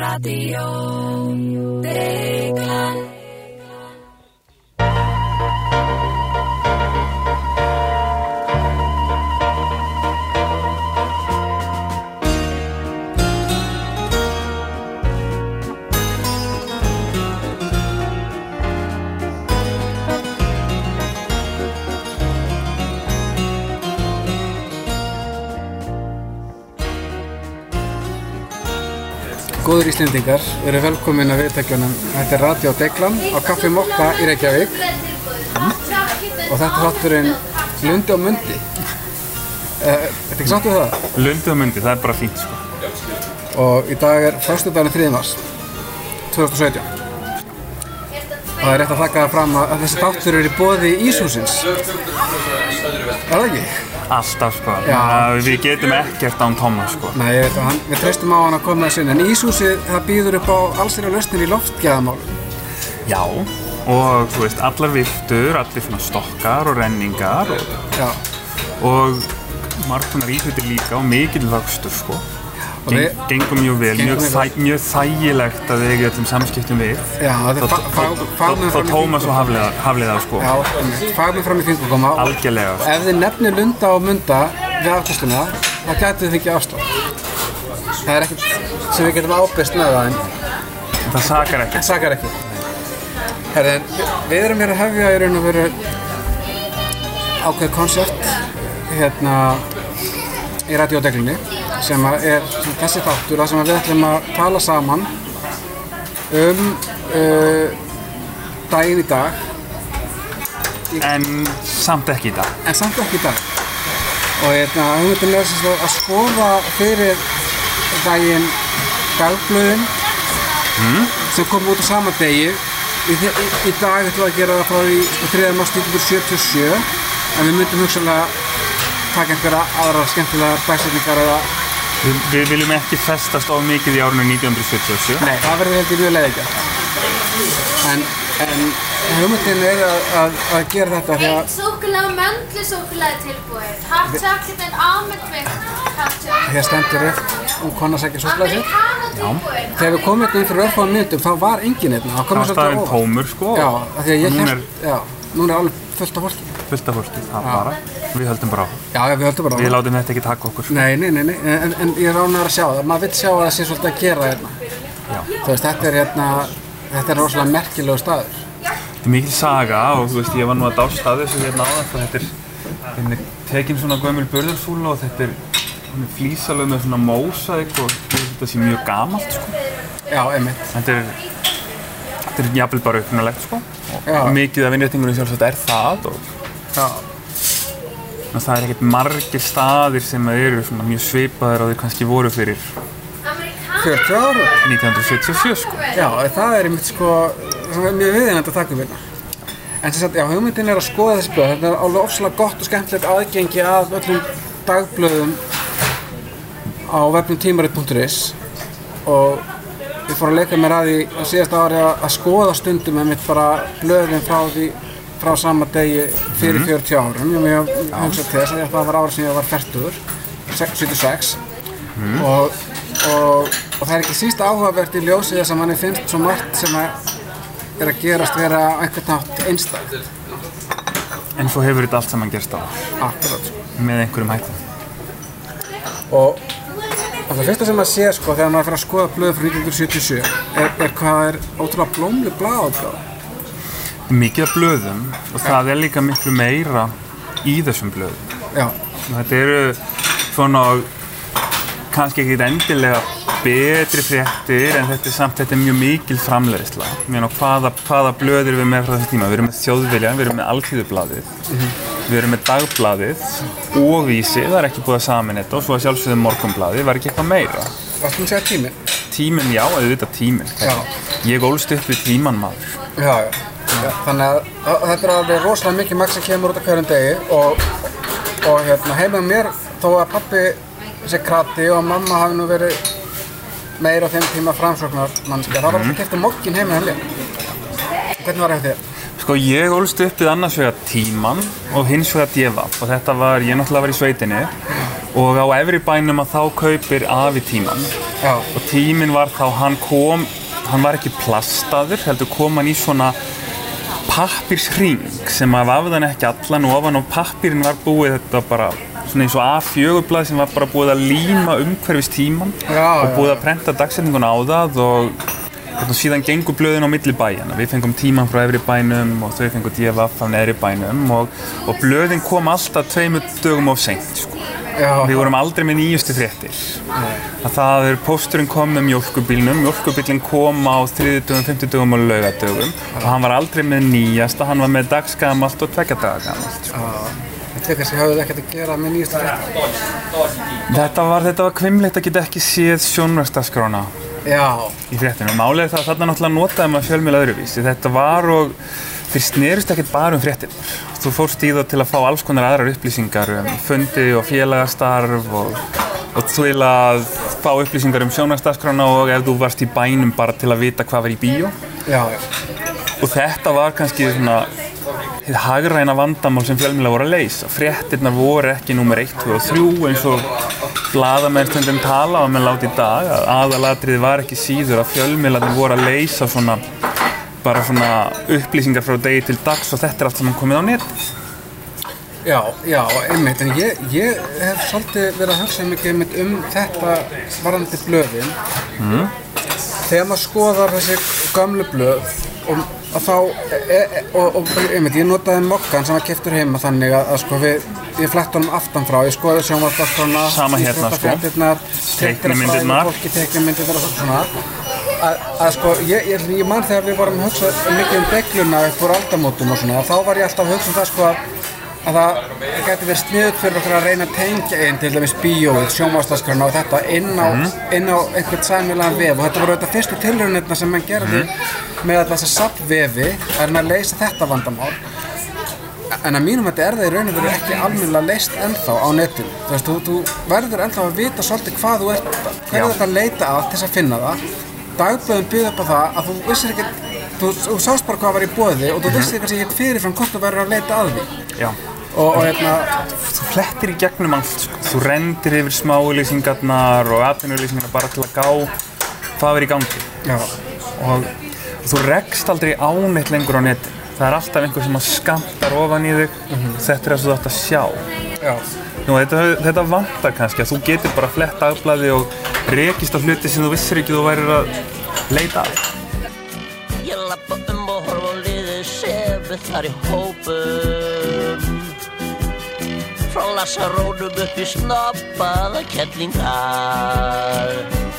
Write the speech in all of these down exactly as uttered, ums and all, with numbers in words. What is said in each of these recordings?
Radio Deglan. Góður Íslendingar, við erum velkomin að viðtækjunum. Þetta er Radio Deglan á Kaffi Mokka í Reykjavík og þetta er þátturinn Lundi og Mundi. Uh, Þetta ekki samt við það? Lundi og Mundi, það er bara fínt sko. Og í dag er föstudagurinn þriðji mars tvö þúsund og sautján. Og það er rétt að taka það fram að þessi þáttur er í boði Íshúsins. Er það ekki? Alltaf sko, Já. Við getum ekkert án Thomas sko. Nei, ég veit að hann, við treystum á hann að koma þessu inn. En Íshúsið, það býður upp á allsherjar lausnir í loftgæðamálum. Já, og þú veist, allar viftur, allir svona stokkar og renningar og, Já. og margkonar íhlutir líka og mikill vöxtur sko. Og við- Geng, Gengum mjög vel, Gengum mjög, mjög þæ, vel. mjög þægilegt að við eigum öllum samskiptum við. Já, þetta er Þá- fa- fa- þá- fagmenn þá fram í Thomas og þingum. Hafliða, Hafliða sko. Já, fagmenn fram í þingum koma. Algjörlega Og sko. ef þið nefnir Lunda og Munda við afkvæmstuna, þá gætu þið fengið afslátt. Það er ekkert sem við getum ábyrst með það, en Það sakar ekki. það sakar ekki. Herði, en við erum hér að hefja í raun og veru ákveðið konsept hérna í Radio Deglunni, sem að er sem þessi þáttur, þar sem að við ætlum að tala saman um uh, daginn í dag, En samt ekki í dag. en samt ekki í dag. Og hérna, hugmyndin er sem sagt að skoða fyrir daginn dagblöðin Mm. sem kom út á sama degi. Í, í, í dag ætlum við að gera það frá því sko, þriðja mars nítján hundruð sjötíu og sjö, en við myndum hugsanlega taka einhverja aðrar skemmtilega dagsetningar eða... Við, við viljum ekki festast of mikið í árinu nítján hundruð sjötíu og sjö. Nei, það verður held ég mjög leiðigjart. En, en hugmyndin er að, að, að gera þetta því að Eitt súkkulaði og möndlusúkkulaði tilbúið. Hot chocolate and almond milk hot chocolate. hér stendur upp um kona sækja súkkulaði sér. Americano tilbúið. Þegar við komum hérna inn fyrir örfáum mínútum, þá var enginn hérna. Það kom Það mér var svolítið á staðinn óvart. tómur sko. Já, af því að ég Núna hélt, já, núna er alveg fullt af fólki. fullt af fólki, það bara. Við höldum bara á. Já, já, við höldum bara á. Við látum þetta ekki taka okkur. Nei, nei, nei, nei, en, en ég er ánægður að sjá það. Maður vill sjá að það sé svolítið að gera hérna. Já. Þú veist, þetta er hérna, þetta er rosalega merkilegu staður. Þetta er mikil saga og þú veist, ég var nú að dást að þessu hérna áðan. Þetta er, þetta er tekin svona gömul burðarfúla og þetta er flísalög með svona mósaik og þetta sé mjög gamalt sko. Já, einmitt. Þetta er, þetta er jafnvel bara upprunalegt sko. Já. Og mikið af innréttingunum sjálfsagt er það og Já, og það er ekkert margir staðir sem eru svona mjög svipaðir og þeir kannski voru fyrir Americano fjörutíu ára. nítján hundruð sjötíu og sjö sko. Já, það er einmitt sko, sem er mjög viðeigandi að taka um hérna. En sem sagt, já, hugmyndin er að skoða þessi blöð. Þetta er alveg ofsalega gott og skemmtilegt aðgengi að öllum dagblöðum á vefnum tímarit punktur is og ég fór að leika mér að því á síðasta ári að, að skoða stundum einmitt bara blöðin frá því frá sama degi fyrir fjörutíu árum. Ég hef hugsað til þess að það var árið sem ég var fertugur, sjötíu og sex. Og, og, og það er ekki síst áhugavert í ljósi þess að manni finnst svo margt sem að er að gerast vera á einhvern nátt einstakt. En svo hefur þetta allt saman gerst á Akkurat, sko. með einhverjum hættum. Og og það fyrsta sem maður sér sko þegar maður fyrir að skoða blöð frá nítján hundruð sjötíu og sjö er, er hvað er ótrúlega blómleg blaðábráð. Mikið af blöðum og það er líka miklu meira í þessum blöðum. Já, Þetta eru svona kannski ekki endilega betri fréttir en þetta er samt þetta er mjög mikil framleiðsla. Ég meina hvaða, hvaða blöð erum við með frá þessum tíma? Við erum með Þjóðviljann, við erum með Alþýðublaðið, við erum með Dagblaðið og Vísi, það er ekki búið að sameina þetta og svo að sjálfsögðu Morgunblaðið, var ekki eitthvað meira. varstu að segja tíminn? Tíminn, já, auðvitað tíminn. Já. Ég ólst upp við tímann maður. Já, já. Já, þannig að, að þetta er alveg rosalega mikið magn sem kemur út á hverjum degi og, og hérna heima mér þó að pabbi sé krati og mamma hafi nú verið meira á þeim tíma framsóknar mannskja, það var alltaf keyptur mogginn heima henni. Hvernig var það þér? Sko ég ólst upp við annars vegar Tímann og hins vegar D V og þetta var, ég náttúrulega var í sveitinni og á efri bænum að þá kaupir afi Tímann Já. Og tíminn var þá, hann kom, hann var ekki plastaður, heldur kom hann í svona pappírshring sem að vafði hann ekki allan og ofan á pappírinn var búið þetta bara svona eins og A fjögur blað sem var bara búið að líma umhverfis tíman Já, og búið að prenta dagsetninguna á það og og síðan gengur blöðin á milli bæjanna. Við fengum tíman frá efri bænum og þau fengu D V F af neðri bænum og, og blöðin kom alltaf tveimur dögum of seint. Sko. Já. Við vorum aldrei með nýjustu fréttir. Að það er pósturinn kom með mjólkurbílnum, mjólkurbílinn kom á þriðjudögum, fimmtudögum og laugardögum og hann var aldrei með nýjasta, hann var með dagsgamalt og tveggja daga gamalt. Sko. Þetta kannski hafði ekkert að gera með nýjustu fréttir. Þetta var, þetta var hvimleitt að geta ekki séð sjónvarpsdagskrána. Já. Í fréttunum. Málið er það að þarna náttúrulega notaði maður fjölmiðla öðruvísi. Þetta var og þeir snerust ekkert bara um fréttirnar. Þú fórst í það til að fá alls konar aðrar upplýsingar um fundi og félagsstarf og, og til að fá upplýsingar um sjónvarpsdagskrána og ef þú varst í bænum bara til að vita hvað var í bíó. Já, já. Og þetta var kannski svona hið hagræna vandamál sem fjölmiðla voru að leysa. Fréttirnar voru ekki númer eitt, tvö og þrjú eins og blaðamenn stundum tala og menn láti í dag að aðalatriði var ekki síður að fjölmiðlarnir voru að leysa svona bara svona upplýsingar frá degi til dags og þetta er allt saman komið á netið. Já, já, einmitt, en ég, ég hef svolítið verið að hugsa mikið einmitt um þetta varðandi blöðin. Mm. Þegar maður skoðar þessi gömlu blöð og að þá, e, e, og, og einmitt, ég notaði mokkan sem var keyptur heima þannig að, að sko við, ég flett honum aftan frá, ég skoði sjónvarpsdagskrána, sama hérna sko, teiknimyndirnar, fólki teiknimyndirnar og svona, að, að sko, ég, ég, ég man þegar við vorum að hugsa mikið um degluna upp úr aldamótum og svona, þá var ég alltaf að hugsa um það sko að að það gæti verið sniðugt fyrir okkur að reyna að tengja inn til dæmis bíóið, sjónvarpsdagskrána og þetta inn á, mm. inn á einhvern sæmilegan vef og þetta voru þetta fyrstu tilraunirnar sem mann gerði mm. með alltaf þessa safnvefi að reyna að leysa þetta vandamál en að mínum þetta er það í raun og veru ekki almennilega leyst ennþá á netinu þú veist, þú, þú verður ennþá að vita svolítið hvað þú ert hvað er þetta að leita að til þess að finna það dagblöðin byggði upp á það að þú vissir ekkert þú, þú sást bara hvað var í boði og þú vissir kannski ekkert fyrirfram hvort þú verður að leita að því Já. Og, og hérna þú flettir í gegnum allt sko. Þú rendir yfir smáauglýsingarnar og atvinnuauglýsingarnar bara til að gá hvað er í gangi Já. og þú rekst aldrei á neitt lengur á netinu það er alltaf einhver sem að skammtar ofan í þig mm-hmm. þetta er það sem þú ætti að sjá Já. Nú, þetta, þetta vantar kannski að þú getur bara flett dagblaði og rekist á hluti sem þú vissir ekki þú værir að leita að Ég lappa um og horfa á liðið sefið þar í hópum Frá Lassarónum upp í snobbaða kettlingar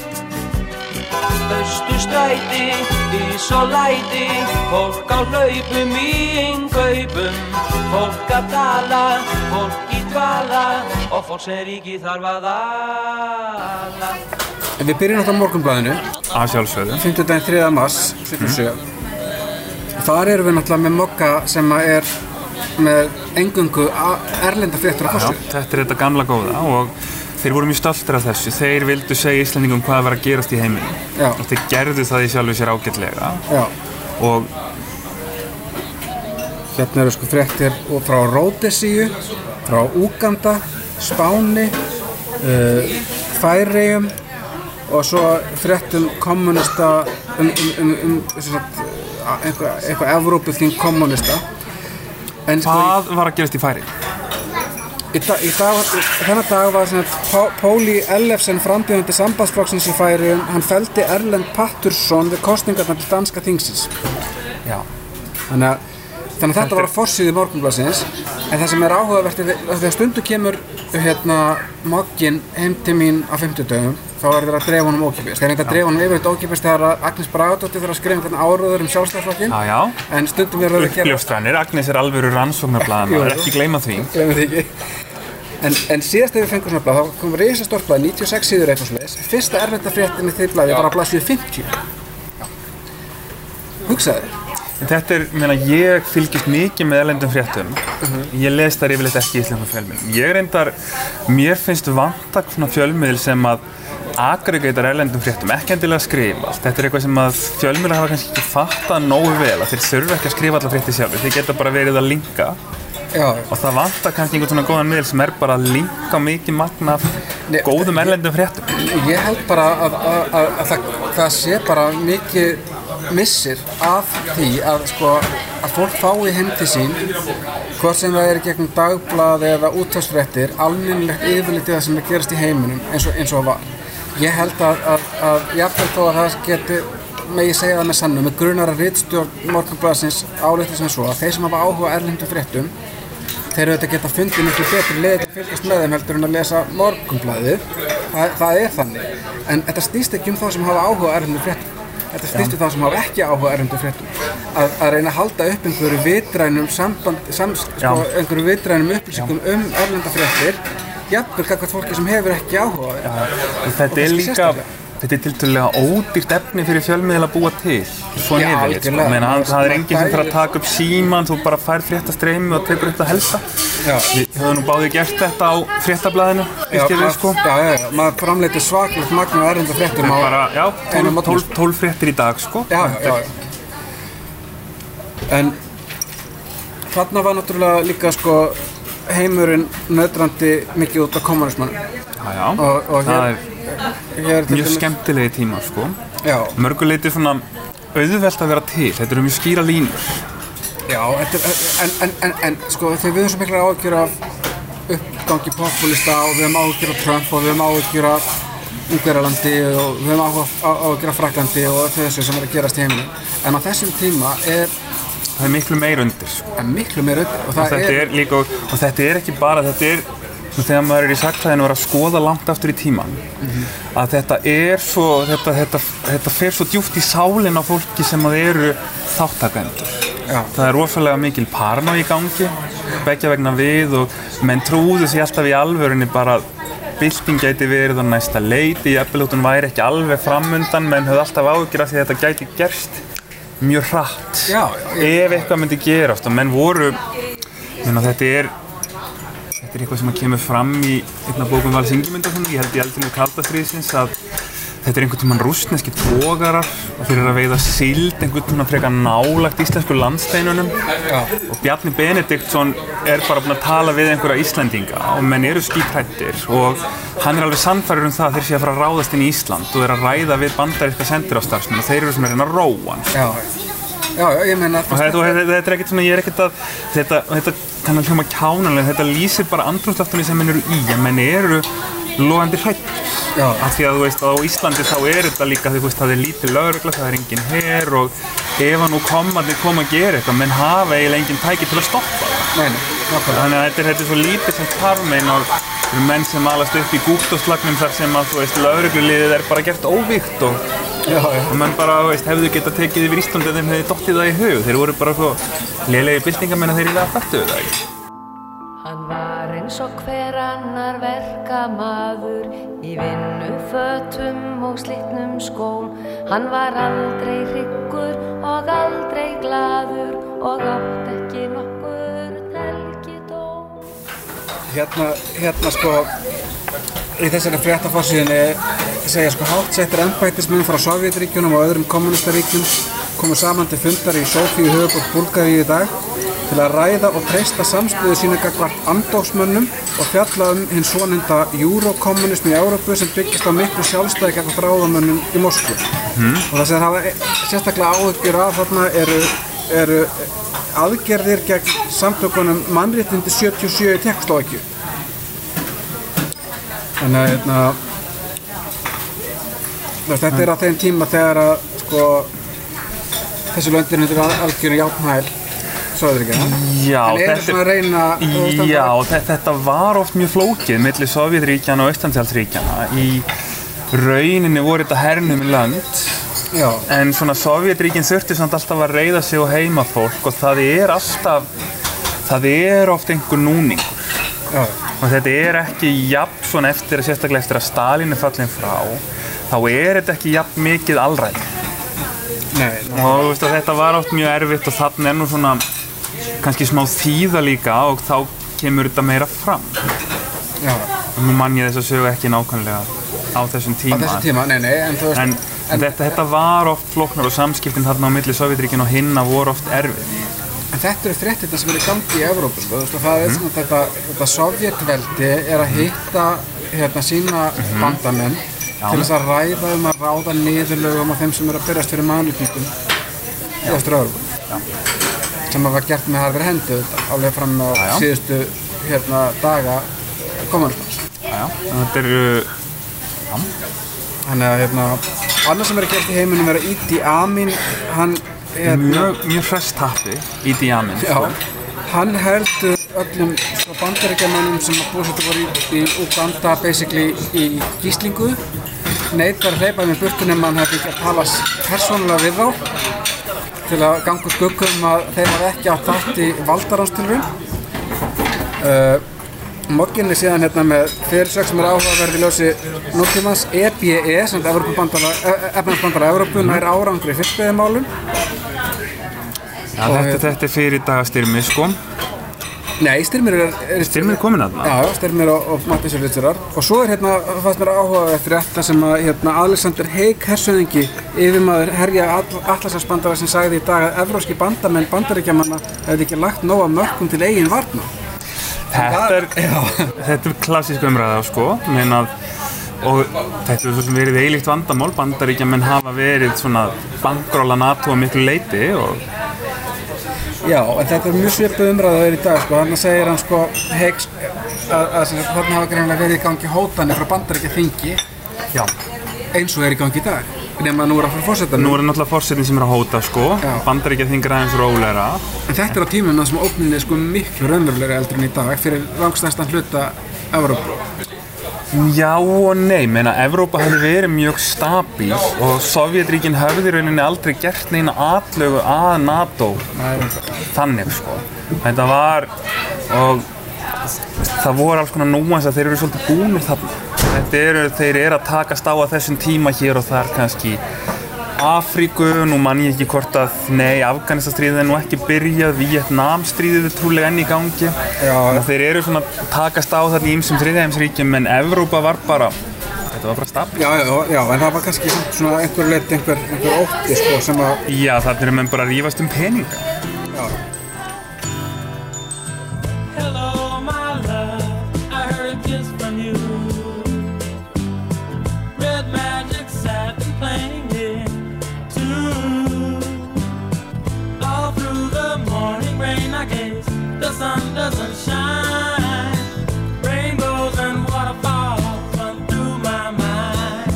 Austurstræti, ís og læti Fólk á hlaupum í innkaupum Fólk að tala, fólk í dvala Og fólk sem ríki þarf að ala Við byrjum náttúrulega á Morgunblaðinu að sjálfsögðu fimmtudaginn þriðja mars sjötíu og sjö mm. Þar erum við náttúrulega með mokka sem er með eingöngu erlenda fréttir á forsíðu. Þetta er þetta gamla góða og þeir voru mjög stoltir af þessu. Þeir vildu segja Íslendingum hvað var að gerast í heiminum. Já. Og þeir gerðu það í sjálfu sér ágætlega. Já. Og hérna eru sko fréttir frá Ródesíu, frá Úganda, Spáni, uh, Færeyjum og svo fréttum kommunista um, um, um, um, um eitthvað, eitthvað Evrópuþing kommunista. En sko hvað var að gerast í Færeyjum? Í, da, í dag, þennan dag var svona Póli Ellefsen frambjóðandi sambandsflokksins í Færeyjum, hann felldi Erlend Pattursson við kosningarnar til danska þingsins. Já. Þannig að, þannig að þetta var á forsíðu Morgunblaðsins, en það sem er áhugavert er þegar stundu kemur hérna mogginn heim til mín á fimmtudögum, þá er þeir að dreifa honum ókeypis. Þeir reynda að dreifa honum yfirleitt ókeypis þegar Agnes Bragadóttir fyrir að skrifa einhvern áróður um Sjálfstæðisflokkinn. Já, já. En stundum er það að gera uppljóstranir, Agnes er alvöru rannsóknarblaðamaður, ekki gleyma því. Gleyma því ekki. En, en síðast þegar við fengum svona blað, þá kom risastórt blað, níutíu og sex síður eitthvað svoleiðis. Fyrsta erlenda fréttin í því blaði var á blaðsíðu fimmtíu. Hugsaðu. En þetta er, meina, ég fylgist mikið með erlendum fréttum. Uh-huh. Ég les þar yfirleitt ekki í íslenskum fjölmiðlum. Ég reyndar, mér finnst vanta svona fjölmiðl sem að aggregatar erlendum fréttum, ekki endilega að skrifa allt. Þetta er eitthvað sem að fjölmiðlar hafa kannski ekki fattað nógu vel, að þeir þurfa ekki að skrifa allar fréttir sjálfur. Þeir geta bara verið að linka Já. Og það vantar kannski einhvern svona góðan miðl sem er bara að linka mikið magna af Nei, góðum erlendum fréttum. Ég held bara að, að, að, að það, það sé bara mikið missir af því að, sko, að fólk fái heim til sín, hvort sem það er gegnum dagblað eða útvarpsfréttir, almennilegt yfirlit það sem er gerast í heiminum eins og, eins og var. Ég held að, að, að jafnvel þó að það geti, megi segja það með sannu, með grunar að ritstjórn Morgunblaðsins álykti sem svo að þeir sem hafa áhuga á erlendum fréttum, þeir eru þetta geta fundið miklu betri leið til að fylgjast með þeim heldur en að lesa Morgunblaðið. Það, það er þannig. En þetta snýst ekki um þá sem hafa áhuga á erlendum fréttum. Þetta snýst um þá sem hafa ekki áhuga á erlendum fréttum. Að, að reyna að halda upp einhverju vitrænum samband, sam, sko, einhverju vitrænum upplýsingum um erlenda fréttir, jafnvel gagnvart fólki sem hefur ekki áhuga á þeim. Og þetta er líka, þetta er tiltölulega ódýrt efni fyrir fjölmiðil að búa til. Svo Já, niðurleitt, sko. algjörlega. Meina, það er enginn sem þarf að taka upp síman, þú bara fær fréttastreymi og tekur upp það helsta. Já. Við höfum nú báðir gert þetta á fréttablaðinu, Já, við, sko. já, já, já, maður framleiti svakalegt magn af erlenda fréttum á Bara, já, einum tólf, morgun. tólf, tólf fréttir í dag, sko. Já, já, já. En þarna var náttúrulega líka, sko, heimurinn nötrandi mikið út af kommunismannum. Já, já. Og, og það hér, er hér til mjög dæmis- skemmtilegi tímar, sko. Já, Mörguleiti svona auðvelt að vera til, þetta eru mjög skýra línur. já, þetta er, en, en, en, en, sko, þegar við höfum svo miklar áhyggjur af uppgangi populista og við höfum áhyggjur af Trump og við höfum áhyggjur af Ungverjalandi og við höfum áhyggjur af Frakklandi og þessu sem er að gerast í heiminum. En á þessum tíma er, Það er miklu meir undir, sko. er miklu meir undir og Og það þetta er líka, og þetta er ekki bara, þetta er svona þegar maður er í sagnfræðinu og er að skoða langt aftur í tíman, að þetta er svo, þetta, þetta, þetta fer svo djúpt í sálinn á fólki sem að eru þáttakendur. Já. Það er rosalega mikil parnó í gangi, beggja vegna við og menn trúðu sig alltaf í alvörunni bara að bylting gæti verið á næsta leiti, jafnvel þótt hún væri ekki alveg framundan, menn höfðu alltaf áhyggjur af því að þetta gæti gerst mjög hratt. Já, Ef eitthvað myndi gerast og menn voru, menna, þetta er þetta er eitthvað sem kemur fram í einna bókum Vals Ingimundarson, ég held í eldinu kalda stríðsins að þetta er einhvern tímann rússneskir togarar fyrir að veiða síld einhvern tímann frekar nálagt íslensku landsteinunum. Já. Og Bjarni Benediktsson er bara búinn að tala við einhverja Íslendinga og menn eru skíthræddir og hann er alveg sannfærður um það að þeir séu að fara að ráðast inn í Ísland og er að ræða við bandaríska sendiráðsstarfsmenn og þeir eru sem er að reyna að róa hann. Já, já, já, ég meina Og þetta, og þetta, þetta er ekkert svona, ég er ekkert að, þetta, þetta kann að hljóma kjánalega, þetta lýsir bara andrúmsloftunni sem menn eru í, en menn eru logandi hræddir. Já. Af því að þú veist, að á Íslandi þá er þetta líka, þú veist, það er lítið lögregla, það er engin her og ef að nú komandi koma að gera eitthvað, menn hafa eiginlega engin tæki til að stoppa það. Nei, nei, nákvæmlega. Þannig að þetta er, þetta er svo lítið sem tarmein og eru menn sem alast upp í Gúgtóslagnum þar sem að, þú veist, lögregluliðið er bara gert óvígt og Já, já. og menn bara, þú veist, hefðu getað tekið yfir Íslandi en þeim hefði dottið það í hug. Þeir voru bara svo lélegi byltingamenn að þeir eiginlega fattuðu það ekki. Hann var eins og hver annar verkamaður í vinnufötum og slitnum skóm. Hann var aldrei hryggur og aldrei glaður og átt ekki nokkur helgidóm. Hérna, hérna sko, í þessari fréttaforsíðunni segja sko háttsettir embættismenn frá Sovétríkjunum og öðrum kommunistaríkjum komu saman til fundar í Sofíu höfuðborg Búlgaríu í dag til að ræða og treysta samstöðu sína gagnvart andófsmönnum og fjalla um hinn svonefnda Eurokommunismi í Evrópu sem byggist á miklu sjálfstæði gagnvart ráðamönnum í Moskvu. Mm. Og það sem þeir hafa sérstaklega áhyggjur af þarna eru, eru aðgerðir gegn samtökunum mannréttindi sjötíu og sjö í Tékkóslóvakíu. Þannig að hérna, þetta er á þeim tíma þegar að sko, þessi löndin eru algjörn játnhæl Sovétríkjanna. Já, en eru svona að reyna að já, þetta, þetta var oft mjög flókið milli Sovétríkjanna og Austantjaldsríkjanna. Í rauninni voru þetta hernum í land, Já. en svona Sovétríkin þurfti samt alltaf að reiða sig á heimafólk og það er alltaf, það er oft einhver núningur. Já. Og þetta er ekki jafn svona eftir, sérstaklega eftir að Stalin er fallinn frá, þá er þetta ekki jafn mikið alræði. Nei, nei. Og þú veist að þetta var oft mjög erfitt og þarna er nú svona kannski smá þýða líka og þá kemur þetta meira fram. Já. Og nú man ég þess að sögu ekki nákvæmlega á þessum Á tíma. þessum tíma, nei, nei, en þú veist, En, en þetta, þetta var oft flóknar og samskiptin þarna á milli Sovétríkin og hinna voru oft erfið. en en þetta eru fréttirnar sem eru í gangi í Evrópu, sko, þú veist, og það er svona þetta, þetta Sovjetveldi er að hitta hérna sína bandamenn til þess að ræða um að ráða niðurlögum á þeim sem eru að byrjast fyrir mannréttindum í Austur-Evrópu, sem var gert með harðri hendi þetta, alveg fram á já, já. síðustu hérna daga kommúnismans. Þetta eru já. Þannig að hérna, annað sem er að gera í heiminum er að Idi Amin, hann hérna, mjög, mjög hress tappi, Idi Amin. Já, hann heldur öllum sko, bandaríkjamönnum sem að búsettu voru í, í Uganda basically í gíslingu, neitar að hleypa með burtu nema hann hefði ekki að tala persónulega við þá til að ganga úr skuggum að þeir hafa ekki átt þátt í valdaránstilraun. Uh, Mogginn er síðan hérna með fyrirsögn sem er áhugaverð í ljósi nútímans, E B E, sem er Efnahagsbandalag Evrópu, nær árangri í fiskveiðimálum. Já, þetta, þetta er fyrir dagastyrmi, sko. Nei, Styrmir er... er Styrmir er kominn þarna? Já, Styrmir og, og Matti Sörlitsurar. Og svo er hérna, fannst mér áhugaverð fyrir þetta sem að hérna, Alexander Haig, hersöðingi, yfirmaður herja Atlantshafsbandalagsins sem sagði í dag að evrópski bandamenn bandaríkjamanna hefði ekki lagt nóg af mörkum til eigin varna. Þetta er, þetta er klassísk umræða, sko, menn að, og þetta er svo sem verið eilíkt vandamál, bandaríkjamenn hafa verið svona bankrolla NATO að miklu leyti og... Já, en þetta er mjög svipuð umræða að vera í dag, sko, þannig að segir hann, sko, Heiks, að, að þarna hafa greinlega verið í gangi hótanir frá bandaríkjaþingi, já, eins og er í gangi í dag, nema að nú er að fara forsetanum. Nú er náttúrulega forsetin sem er að hóta, sko, bandaríkjaþing er aðeins rólegra. En þetta er á tímum sem ógnin er sko miklu raunverulegri eldur en í dag fyrir langstærstan hluta Evrópu. Já og nei, meina Evrópa hefði verið mjög stabíl og Sovjetríkin hefði í rauninni aldrei gert neina atlögu að NATO. Þannig, sko. Þetta var, og það voru alls konar núans að þeir eru svolítið búnir þarna. Þetta eru, þeir eru að takast á að þessum tíma hér og þar kannski Afríku, nú man ég ekki hvort að, nei, Afganistanstríðið er nú ekki byrjað, Víetnamstríðið er trúlega enn í gangi. Já. Þannig að þeir eru svona að takast á þarna í ýmsum þriðjaheimsríkjum, en Evrópa var bara, þetta var bara stabil. Já, já, já, en það var kannski svona einhver leyti, einhver, einhver ótti, sko, sem að... Já, þarna eru menn bara að rífast um peninga. Já. Hello, my love, I heard a kiss from you. Red magic sat and playing it too. All through the morning rain, I guess the sun doesn't shine. Rainbows and waterfalls run through my mind.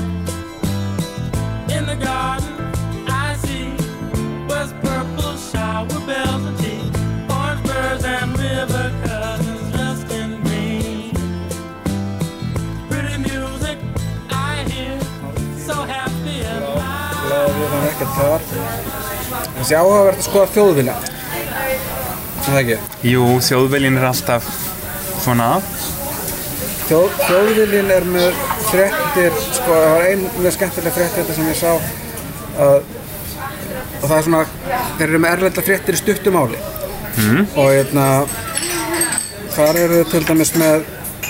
In the garden, I see was purple shower bells and tea, orange birds and river cousins dressed in green. Pretty music I hear, so happy and light. Við erum ekkert þar. Þessi áhugavert að skoða Þjóðvilja. Er það ekki? Jú, Þjóðviljinn er alltaf svona. Þjóð, Þjóðviljinn er með fréttir, sko, það var ein mjög skemmtileg frétt þetta sem ég sá að, og það er svona, þeir eru með erlenda fréttir í stuttu máli. Mm. Og hérna, þar eru þau til dæmis með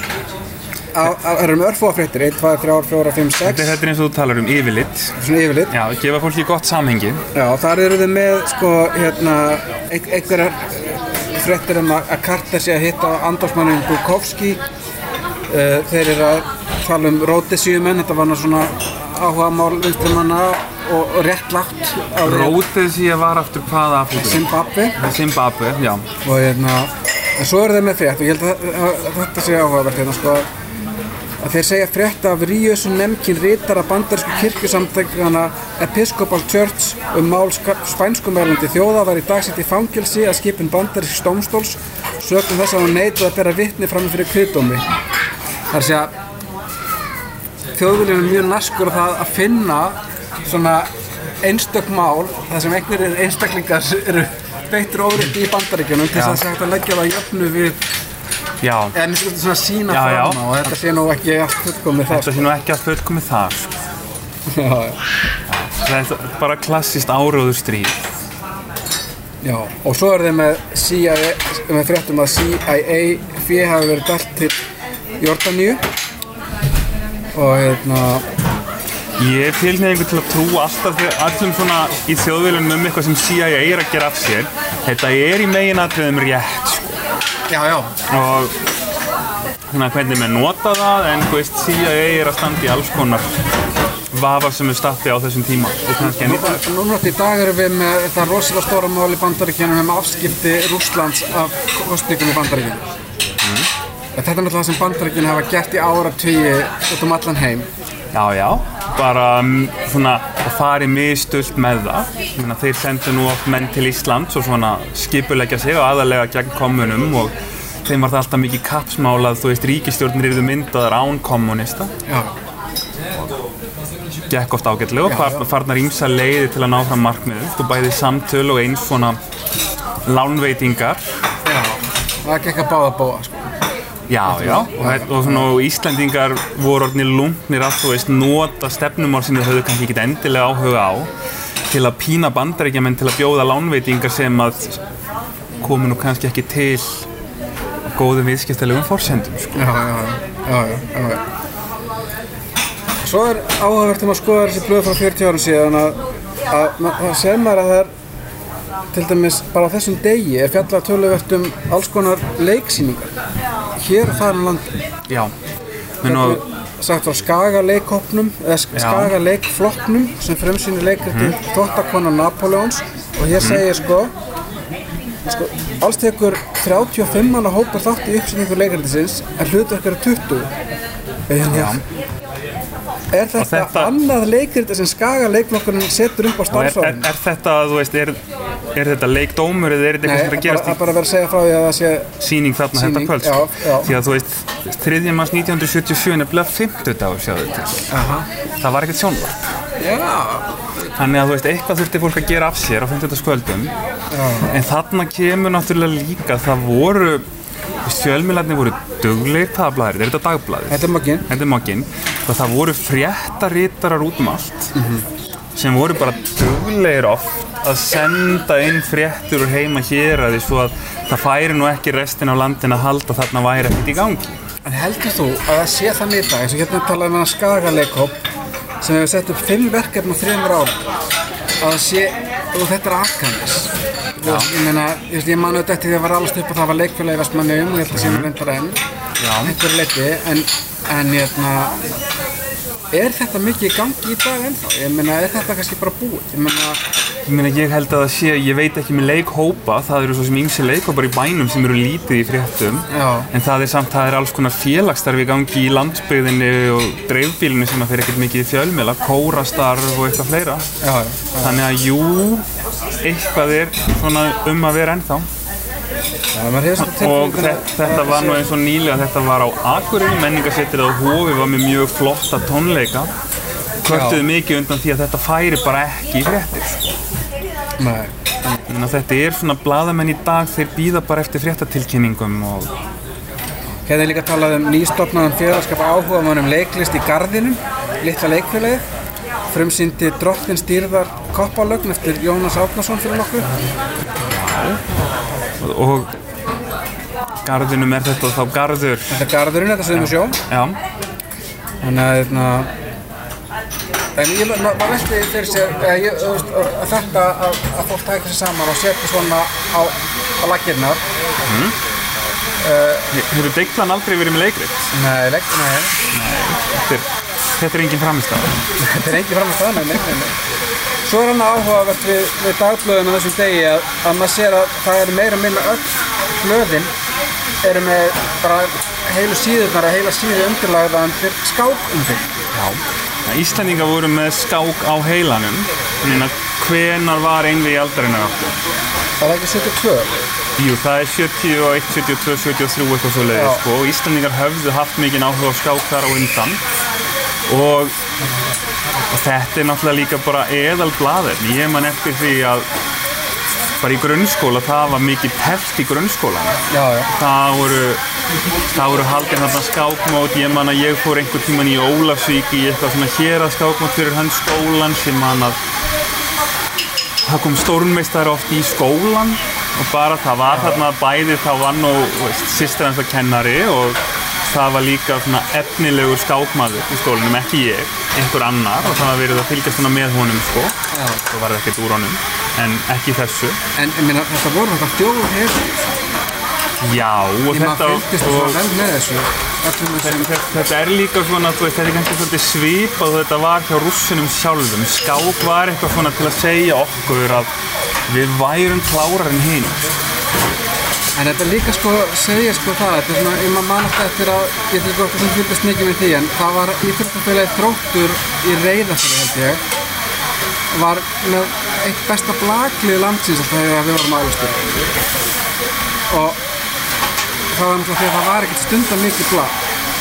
Það eru með örfóa fréttir, einn, tvær, þrjár, fjórar, fimm, sex. Þetta er eins og þú talar um yfirlit. Svona yfirlit. Já, gefa fólki gott samhengi. Já, þar eru þau með, sko, hérna, einhverjar fréttir um að Carter sé að hitta andófsmanninn Bukovski. Uh, þeir eru að tala um Ródesíumenn, þetta var svona áhugamál vinstrimanna og, og rétt lágt. Ródesíu var aftur hvaða Afríku? Zimbabwe. Zimbabwe, já. Og hérna, en svo eru þeir með frétt og ég held að, að, að þetta sé áhugavert hérna, sko, að þeir segja frétt af Ríusu Nemkin ritara bandarísku kirkjusamtökana Episcopal Church um mál spænskumælandi þjóða var í dag sett í fangelsi að skipun bandarísks dómstóls sökum þess að hún neitaði að bera vitni fram fyrir kviðdómi. Það er að segja Þjóðviljinn er mjög naskur á það að finna svona einstök mál þar sem einhverjir einstaklingar eru beittur ofurinn í Bandaríkjunum til þess að það hægt að leggja það jöfnu við Já. Eða mér finnst þetta svona sína já, fram á já. og þetta sé nú ekki allt fullkomið þar. Þetta sé nú ekki allt fullkomið þar, sko. Já, já. Það er bara klassískt áróðurstríð. Já, og svo er þeir með C I A, með fréttum að C I A fé hafi verið dælt til Jórdaníu og hérna... Ég er tilhneigingur til að trúa alltaf allum svona í Þjóðviljunum um eitthvað sem C I A er að gera af sér. þetta er í meginatriðum rétt sko. Já, já. Og svona hvernig menn nota það, en þú veist, C I A er að standa í alls konar vafa sem er stappi á þessum tíma og kannski enn í dag. Núna í dag erum við með það rosalega stóra mál í Bandaríkjunum um afskipti Rússlands af kosningum í Bandaríkjunum. Mm. Þetta er náttúrulega það sem Bandaríkjunum hafa gert í áratugi út um allan heim. Já, já, bara svona að fari mistult með það. Ég meina, þeir sendu nú oft menn til Íslands og svona skipuleggja sig og aðalega gegn kommunum og þeim var það alltaf mikið kappsmál að þú veist ríkisstjórnir yrðu myndaðar án kommunista. Já. Gekk oft ágætlega og far, farnar ýmsa leiðir til að ná fram markmiðum. Þú bæði samtöl og eins svona lánveitingar. Já, það gekk að báða bóa sko. Já, já, og, og, svona, og Íslendingar voru orðnir lungnir að þú veist nota stefnumál sem þau höfðu kannski ekkert endilega áhuga á til að pína Bandaríkjamenn til að bjóða lánveitingar sem að komu nú kannski ekki til góðum viðskiptalegum forsendum sko. Já, já, já, já, já, já. Svo er áhugavert um að skoða þessi blöð frá fjörutíu árum síðan að, að það sér maður að það er til dæmis bara á þessum degi er fjallað töluvert um alls konar leiksýningar hér og þar um landi. Já. Þetta er sagt frá Skaga leikhópnum eða Skaga leikflokknum sem frumsýnir leikritið mm. Þvottakona Napóleons og hér segir sko sko alls tekur þrjátíu og fimm manna hópur þátt í uppsetningu leikritisins en hlutverk eru tuttugu. Já. Er þetta, þetta annað leikriti sem Skaga leikflokkurinn setur upp á starfsárinu? Er, er, er þetta, þú veist, er, er þetta leikdómur eða er þetta eitthvað sem er að gerast í... Nei, bara verið að segja frá því að það sé... Sýning þarna sýning, þetta kvöld, já, já. Því að þú veist, þriðja mars nítján hundruð sjötíu og sjö nefnilega fimmtudagur sjáðu til. Aha. Það var ekkert sjónvarp. Já. Þannig að þú veist, eitthvað þurfti fólk að gera af sér á fimmtudagskvöldum. Já. En þarna kemur náttúrulega líka, það voru... Fjölmiðlarnir voru duglegir, hvaða blaðir? Er þetta dagblaðið? Þetta er Mogginn. Þetta er Mogginn. Og það voru fréttaritarar út um allt mm-hmm. sem voru bara duglegir oft að senda inn fréttur úr heima héraði svo að það færi nú ekki restin af landin að halda þarna væri ekkert í gangi. En heldur þú að það sé þannig í dag, eins og hérna talaðum við að Skaga leikhóp sem hefur sett upp fimm verkefni á þremur árum að það sé, og þetta er Akanes. Ég meina, ég, ég man auðvitað eftir því að var allast upp og það var leikfélagi í Vestmannaeyjum og ég held að séum reyndar enn. Þetta er leiti, en, en hérna, er þetta mikið í gangi í dag ennþá? Ég meina, er þetta kannski bara búið? Ég meina, ég meina, ég held að það sé, ég veit ekki með leikhópa, það eru svo sem ýmsir leikhópar í bænum sem eru lítið í fréttum, Já. En það er samt, það er alls konar félagsstarf í gangi í landsbyggðinni og dreifbílunni sem að fer ekkert mikið í fjölmiðla, kórastarf og eitthvað fleira. Já, já. Þannig að jú, eitthvað er svona um að vera ennþá. Já, og þetta, þetta var nú eins og nýlega, þetta var á Akureyri, menningarsetrið á Hofi var með mjög flotta tónleika, kvörtuðu mikið undan því að þetta færi bara ekki í fréttir. Nei. Þannig að þetta er svona blaðamenn í dag, þeir bíða bara eftir fréttatilkynningum og... Hérna er líka talað um nýstofnaðan félagsskap áhugamann um leiklist í Garðinum, litla leikfélagið, frumsýndi Drottinn stýrðar koppalögn eftir Jónas Árnason fyrir nokkuð. Og Garðinum er þetta þá Garður. Þetta er Garðurinn, þetta sem við sjó. Já. Þannig að hérna... En ég maður velti fyrir sér að, ég, að þetta að, að fólk tækir sér saman og setja svona á, á laggirnar. Mm. Uh, Hefur Deiglan aldrei verið með leikrit? Nei, leikrit, nei. Nei. Þetta er, þetta er engin framistæða. Þetta er engin framistæða, nei, nei, nei. Svo er hann áhugavert við, við dagblöðin á þessum degi að, að maður sér að það er meira og minna öll blöðin eru með bara heilu síðurnar að heila síðu undirlagðan fyrir skák umfyrir. Já. Íslendingar voru með skák á heilanum, en hvenar var einvigi aldarinnar áttu? Það er ekki sjötíu og tvö? Jú, það er sjötíu og eitt, sjötíu og tvö, sjötíu og þrjú eitthvað svo leiðis, sko, og Íslendingar höfðu haft mikinn áhuga á skák þar á undan og Og þetta er náttúrulega líka bara eðalblaðir. Ég man eftir því að bara í grunnskóla, það var mikið teflt í grunnskólan. Já, já. Það voru, það voru haldin þarna skákmót. Ég man að ég fór einhvern tímann í Ólafsvík í eitthvað svona héraskákmót fyrir hans skólan sem man að það kom stórmeistari oft í skólan og bara það var þarna bæði, þá var nú systir hans að kennari og það var líka svona efnilegur skákmaður í skólanum, ekki ég, einhver annar og það var verið að fylgjast svona með honum sko, og var ekkert úr honum. en ekki þessu. En ég meina, þetta voru þetta þjóðherr. Já, og Ég þetta maður fylgdist og, svo vel með þessu. Öllum þessum- þetta, þetta er líka svona, þú veist, þetta er kannski svolítið svipað og þetta var hjá Rússunum sjálfum. Skák var eitthvað svona til að segja okkur að við værum klárar en hinn. En þetta líka sko, segja sko það, þetta er svona, ég maður man alltaf eftir að, ég ætla ekki okkur sem fylgdist mikið með því, en það var íþróttafélagið Þróttur í Reyðarfirði held ég, var með eitt besta blaklið landsins alltaf þegar við vorum álustur. Og það var náttúrulega því að það var ekkert stundar mikið blag.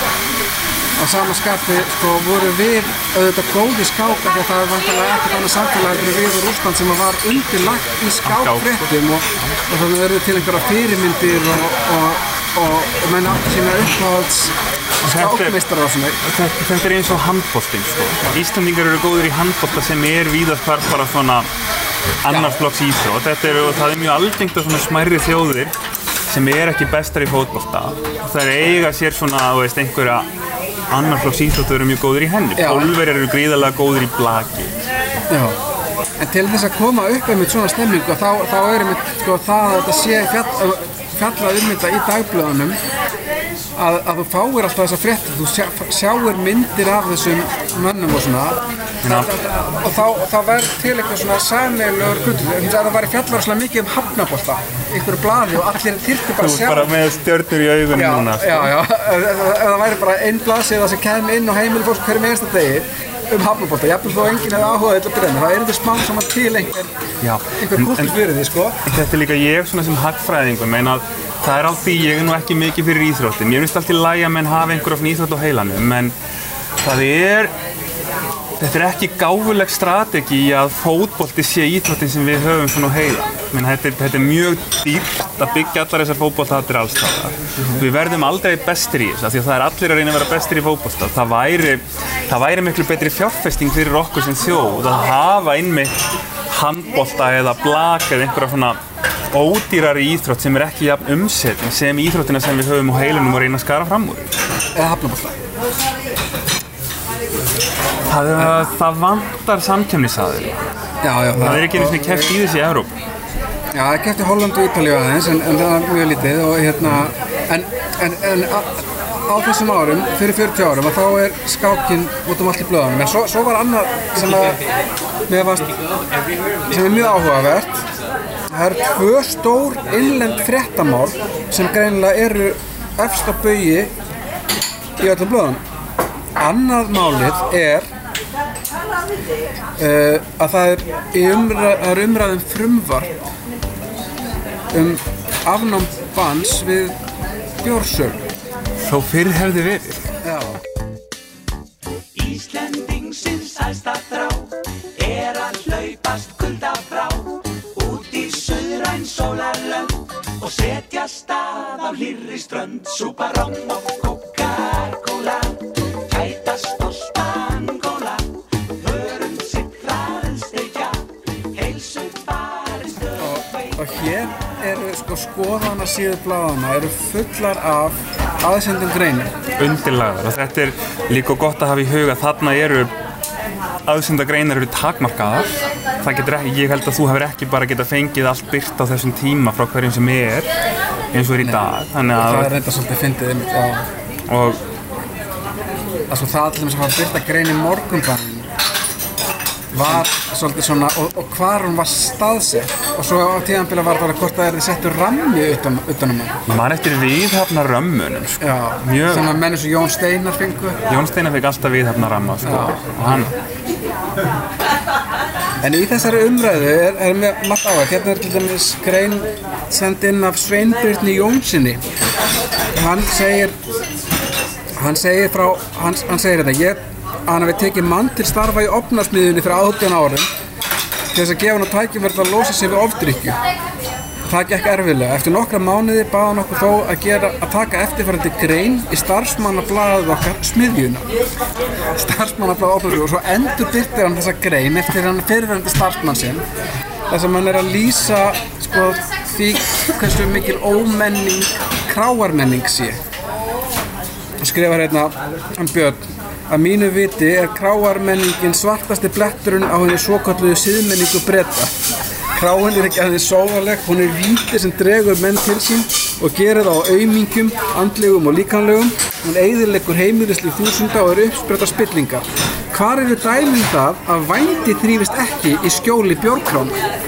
Á sama skapi sko voru við auðvitað góð í skák af því að það er vantilega ekkert annað samfélag en við og Rússland sem var undirlagt í skákfréttum og, og þannig verður til einhverja fyrirmyndir og, og, og, og menn áttu sína uppáhalds skákmeistarar og svona. Þetta, þetta er eins og handboltinn, sko. Íslendingar eru góðir í handbolta sem er víðast hvar bara svona annars flokks íþrótt. Þetta er, og það er mjög algengt að svona smærri þjóðir sem er ekki bestar í fótbolta. Það er eiga sér svona, þú veist, einhverja annar flokks íþróttur eru mjög góðir í henni. Pólverjar eru gríðarlega góðir í blaki. Já. En til þess að koma upp einmitt svona stemmingu þá, þá er einmitt sko það að þetta sé fjall, fjallað um þetta í dagblöðunum að, að þú fáir alltaf þessa fréttir, þú sjá, sjáir myndir af þessum mönnum og svona það, og þá, þá verður til eitthvað svona sameiginlegur hlutur, eins og að það væri fjallar svona mikið um hafnabolta í einhverju blaði og allir þyrftu bara að sjá. Þú bara með stjörnur í augunum já, núna. Já, já, ef, ef það væri bara einn blaðsíða sem kæmi inn á heimili fólks hverjum einasta degi um hafnabolta, jafnvel þó enginn hefði áhuga til að byrja með, það er þetta smá saman til einhver, einhver kúltur fyrir því, sko. Þetta er líka ég svona sem hagfræðingur, meina að það er alltaf, ég er nú ekki mikið fyrir íþróttin. Mér finnst alltaf í lagi að menn hafa einhverja svona íþrótt á heilanum, en það er, þetta er ekki gáfuleg strategi að fótbolti sé íþróttin sem við höfum svona á heilanum. Þetta er, þetta er mjög dýrt að byggja allar þessar fótboltahattir alls staðar. Við verðum aldrei bestir í þessu, af því að það er allir að reyna að vera bestir í fótbolta. Það væri, það væri miklu betri fjárfesting fyrir okkur sem þjóð að hafa einmitt handbolta eða blak eða einhverja svona ódýrari íþrótt sem er ekki jafn umsetning sem íþróttina sem við höfum á heilanum og reyna að skara fram úr. Eða hafnabolta. Það, það vantar samkeppnisaðila. Já, já. Það er ekki einu sinni keppt í þessu í Evrópu. Já, það er keppt í Holland og Ítalíu aðeins, en, en það er mjög lítið og hérna, en, en, en á, á þessum árum, fyrir fjörutíu árum, að þá er skákinn út um allt í blöðunum, en svo, svo var annað sem að, mér fannst, sem er mjög áhugavert. Það eru tvö stór innlend fréttamál sem greinilega eru efst á baugi í öllum blöðunum. Annað málið er uh, að það er, umræð, það er umræðum frumvarp um afnám bans við bjórsölu. Þó fyrr hefði verið. Já. Íslendingsins hæsta þrá er að hlaupast kulda frá út í suðræn sólarlönd og setja stað á hlýrri strönd, súpa rom og Coca-Cola, kætast og spangóla, hörum sitt hraðsteikja, heilsu farið stöð. Og hér eru sko skoðana síðu blaðana eru fullar af aðsendum greinum. Undirlagðar og þetta er líka gott að hafa í huga, þarna eru aðsenda greinar eru takmarkaðar. Það getur ekki, ég held að þú hefur ekki bara getað fengið allt birt á þessum tíma frá hverjum sem er eins og er í dag. Þannig að það er reynda svolítið fyndið einmitt, já. Og altså það allir sem var byrta grein í Morgunblaðinu var svolítið svona, og, og hvar hún var staðsett og svo á tíðanbila var það hvort það er þið settur rammi utan, utanum hann. Man eftir viðhafna römmunum, sko. Já, mjög. Sem að menn eins og Jón Steinar fengu. Jón Steinar fekk alltaf viðhafna ramma, sko. Já. Og hann. En í þessari umræðu er, er með margt áhuga. Hérna er til dæmis grein send inn af Sveinbirni Jónssoni. Hann segir, hann segir frá, hann, hann segir þetta, ég hann hafi tekið mann til starfa í ofnasmiðjunni fyrir átján árum til þess að gefa hann tækifæri til að losa sig við ofdrykkju. Það gekk erfiðlega. Eftir nokkra mánuði bað hann okkur þó að, gera, að taka eftirfarandi grein í starfsmannablaðið okkar Smiðjuna. Starfsmannablaðið okkar og svo endurbirtir hann þessa grein eftir hann fyrirverandi starfsmann sinn þar sem hann er að lýsa sko, því hversu mikil ómenning kráarmenning sé. Hann skrifar hérna um Björn: að mínu viti er kráarmenningin svartasti bletturinn á henni svokölluðu siðmenningu Breta. Kráin er ekki aðeins sóðaleg, hún er víti sem dregur menn til sín og gerir það á aumingjum, andlegum og líkamlegum. Hún eyðileggur heimilislíf þúsunda og er uppspretta spillingar. Hvar eru dæmin það að vændi þrífist ekki í skjóli bjórkrám?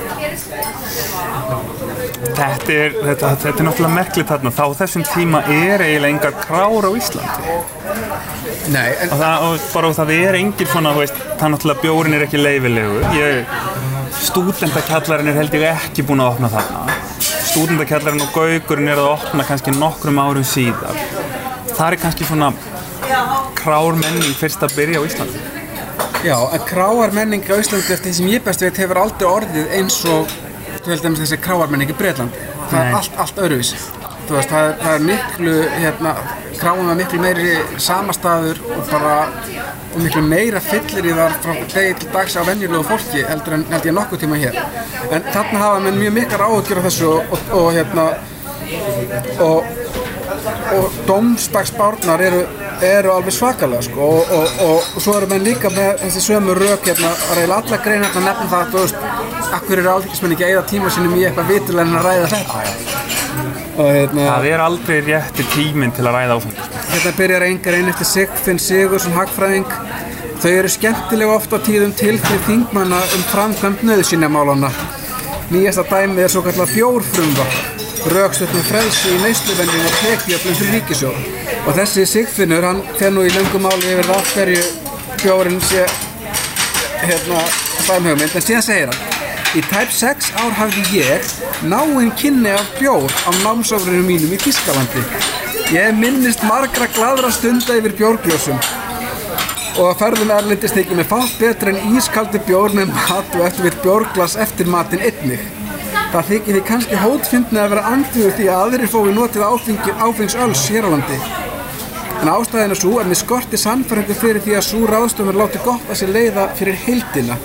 Þetta er, þetta, þetta er náttúrulega merkilegt þarna. Þá þessum tíma er eiginlega engar krár á Íslandi. Nei, en... Og það, og bara það er engin svona, þú veist, það náttúrulega bjórinn er ekki leyfilegur. Ég, stúdentakjallarinn er held ég ekki búinn að opna þarna. Stúdentakjallarinn og Gaukurinn er að opna kannski nokkrum árum síðar. Það er kannski svona krármenning fyrst að byrja á Íslandi. Já, en kráarmenning á Íslandi eftir því sem ég best veit hefur aldrei orðið eins og þú veist um þessi kráarmenning í Bretlandi. Það er allt, allt öðruvísi. Þú veist, það er, það er miklu, hérna, kráum er miklu meiri samastaður og bara og miklu meira fyllir í þar frá degi til dags á venjulegu fólki heldur en held ég nokkuð tíma hér. En þarna hafa menn mjög miklar áhyggjur af þessu og, og, og hérna og, og dómsdagsbárnar eru, eru alveg svakalega sko og, og, og, og svo eru menn líka með þessi sömu rök hérna að reyla alla greina hérna nefnum það þú veist, akkur eru alþingismenn ekki að eyða tíma sínum í eitthvað vitulega en að ræða þetta. Og, hérna, það er aldrei rétti tíminn til að ræða áfengismál. Hérna byrjar engar einn eftir Sigfinn Sigurðsson hagfræðing. Þau eru skemmtilega oft á tíðum til fyrir þingmanna um framkvæmd nauðsynjamálanna. Nýjasta dæmið er svokallað bjórfrumvarp, rökstutt með frelsi í neysluvenjum og tekjuöflun fyrir ríkissjóð. Og þessi Sigfinnur, hann fer nú í löngu máli yfir það hverju bjórinn sé hérna staðumhugmynd, en síðan segir hann: í tæp sex ár hafði ég náinn kynni af bjór á námsárunum mínum í Þýskalandi. Ég minnist margra glaðra stunda yfir bjórglösum og að ferðum erlendis þykir mér fátt betra en ískaldur bjór með mat og eftir vill bjórglas eftir matinn einnig. Það þykir því kannski hótfyndni að vera andvígur því að aðrir fái notið áfengsöls hér á landi. En ástæðan er sú að mér skorti sannfæringu fyrir því að sú ráðstöfun láti gott að sér leiða fyrir heildina.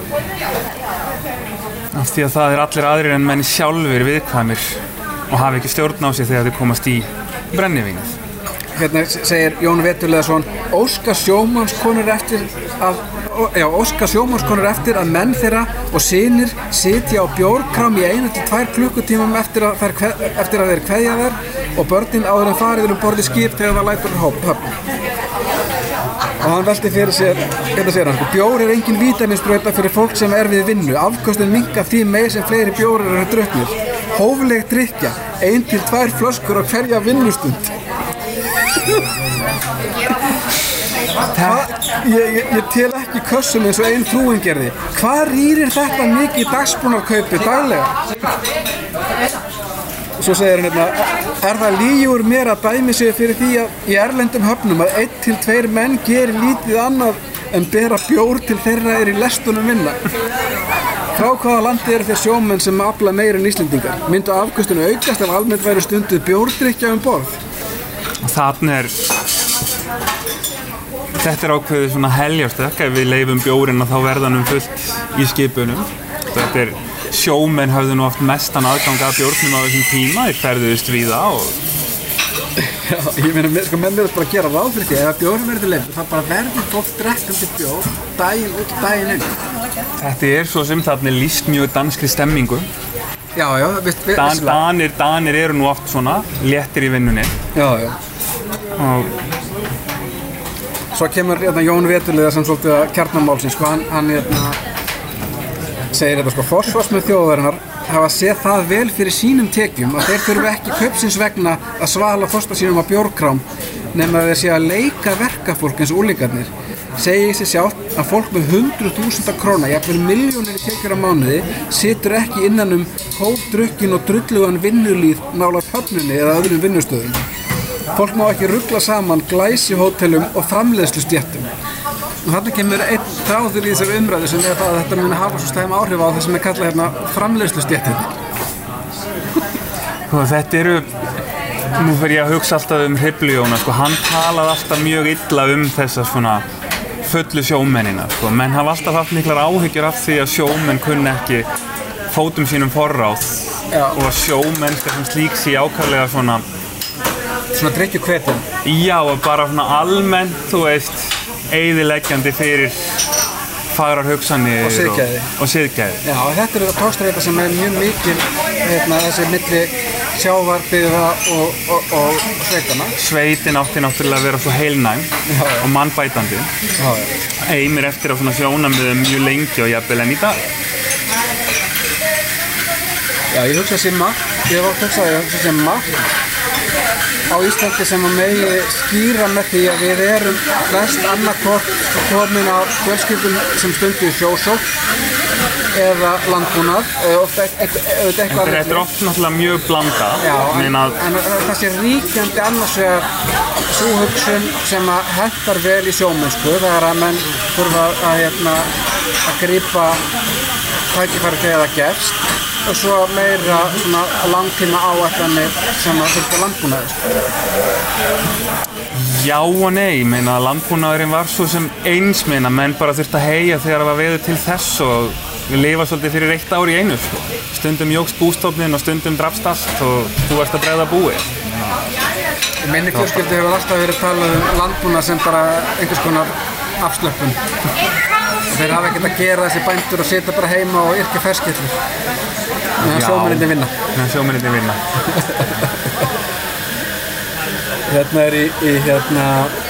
Því að það er allir aðrir en menn sjálfur viðkvæmir og hafa ekki stjórn á sig þegar þeir komast í brennivínið. Hérna segir Jón Veturleðason: óska sjómannskonur eftir að já, óska sjómannskonur eftir að menn þeirra og synir sitja á bjórkrám í einu til tvær klukkutímum eftir að þær eftir að þeir kveðja þær og börnin áður en farið um borð í skip þegar það lætur höfn. Og hann velti fyrir sér, hérna segir hann, bjór er engin vítamínsbrauta fyrir fólk sem er við vinnu. Afköstin minnka því meir sem fleiri bjórar eru drukknir. Hófleg drykkja, ein til tvær flöskur á hverja vinnustund. Það, ég, ég, ég tel ekki kössum eins og ein frúin gerði. Hvað rýrir þetta mikið dagsbúnarkaupi daglega? Svo segir hann hérna: er það lígur mér að dæmi sig fyrir því að í erlendum höfnum að einn til tveir menn gerir lítið annað en bera bjór til þeirra er í lestunum vinna. Frá hvaða landi eru þeir sjómenn sem afla meira en Íslendingar? Myndu afköstunum aukast ef almennt væri stunduð bjórdrykkja um borð? Þarna er þetta er ákveðið svona heljarstökk. Ef við leifum bjórinn þá verðanum fullt í skipunum. Þetta er sjómenn höfðu nú oft mestan aðgang að bjórnum á þessum tíma, þeir ferðuðust víða og já, ég meina, sko, menn verður bara að gera ráð fyrir því að ef bjórinn verður leyfður, það bara verður fólk drekkandi bjór daginn út og daginn inn. Þetta er svo sem þarna lýst mjög danskri stemmingu. Já, já, vist, við, Dan, danir, danir eru nú oft svona léttir í vinnunni. Já, já. Og svo kemur hérna Jón Veturleðason sem svolítið að kjarnamálsins, sko, hann, hann hérna segir þetta sko, forsvarsmenn þjóðarinnar hafa séð það vel fyrir sínum tekjum að þeir þurfi ekki kaupsins vegna að svala fosta sínum á bjórkrám nema að þeir sé að leika verkafólk eins og úlingarnir. Segir sig sjálft að fólk með hundruð þúsunda króna, jafnvel milljónir í tekjur á mánuði, situr ekki innan um hófdrukkin og drullugan vinnulíð nálægt höfnunni eða öðrum vinnustöðum. Fólk má ekki rugla saman glæsihótelum og framleiðslustéttum. Og þarna kemur einn þráður í þessari umræðu sem er það að þetta muni hafa svo slæm áhrif á það sem er kallað hérna framleiðslustéttinni. Og þetta eru, nú fer ég að hugsa alltaf um Hriflu-Jóna, sko, hann talaði alltaf mjög illa um þessa svona fullu sjómennina, sko. Menn hafa alltaf haft miklar áhyggjur af því að sjómenn kunni ekki fótum sínum forráð. Já. Og að sjómennska sem slík sé ákaflega svona svona drykkjuhvetin. Já, og bara svona almennt, þú veist, eyðileggjandi fyrir fagrar hugsanir Og siðgæði. og, og siðgæði. Já, þetta er togstreita sem er mjög mikil hérna, þessi milli sjávarbyggða og, og, og sveitana. Sveitin átti náttúrulega að vera svo heilnæm Já, já. og mannbætandi. Já, já. Eimir eftir á svona sjónarmiðum mjög lengi og jafnvel enn í dag. Já, ég hugsa sem margt, ég hef átt hugsað, ég hugsa sem margt á Íslandi sem að megi skýra með því að við erum flest annarkvort komin á fjölskyldum sem stundu í sjósókn eða landbúnað, ofta eitthvað Þetta er oft náttúrulega mjög blandað. Já, en, Meina að en það sé ríkjandi annars vegar sú hugsun sem að hentar vel í sjómennsku þegar að menn þurfa að, hérna, að grípa tækifæri þegar það gefst og svo meira svona langtíma áætlanir sem að fylgja landbúnaði. Já og nei, meina að landbúnaðurinn var svo sem eins meina, menn bara þurfti að heyja þegar það var veður til þess og við lifa svolítið fyrir eitt ár í einu. Sko. Stundum jókst bústofnin og stundum drapst allt og þú varst að bregða búið. Í minni fjölskyldu hefur alltaf verið talað um landbúnað sem bara einhvers konar afslöppun. Þeir hafa ekkert að gera þessi bændur og sitja bara heima og yrkja ferskillur. Meðan sjómennirnir vinna. Meðan sjómennirnir vinna. Hérna er í, í hérna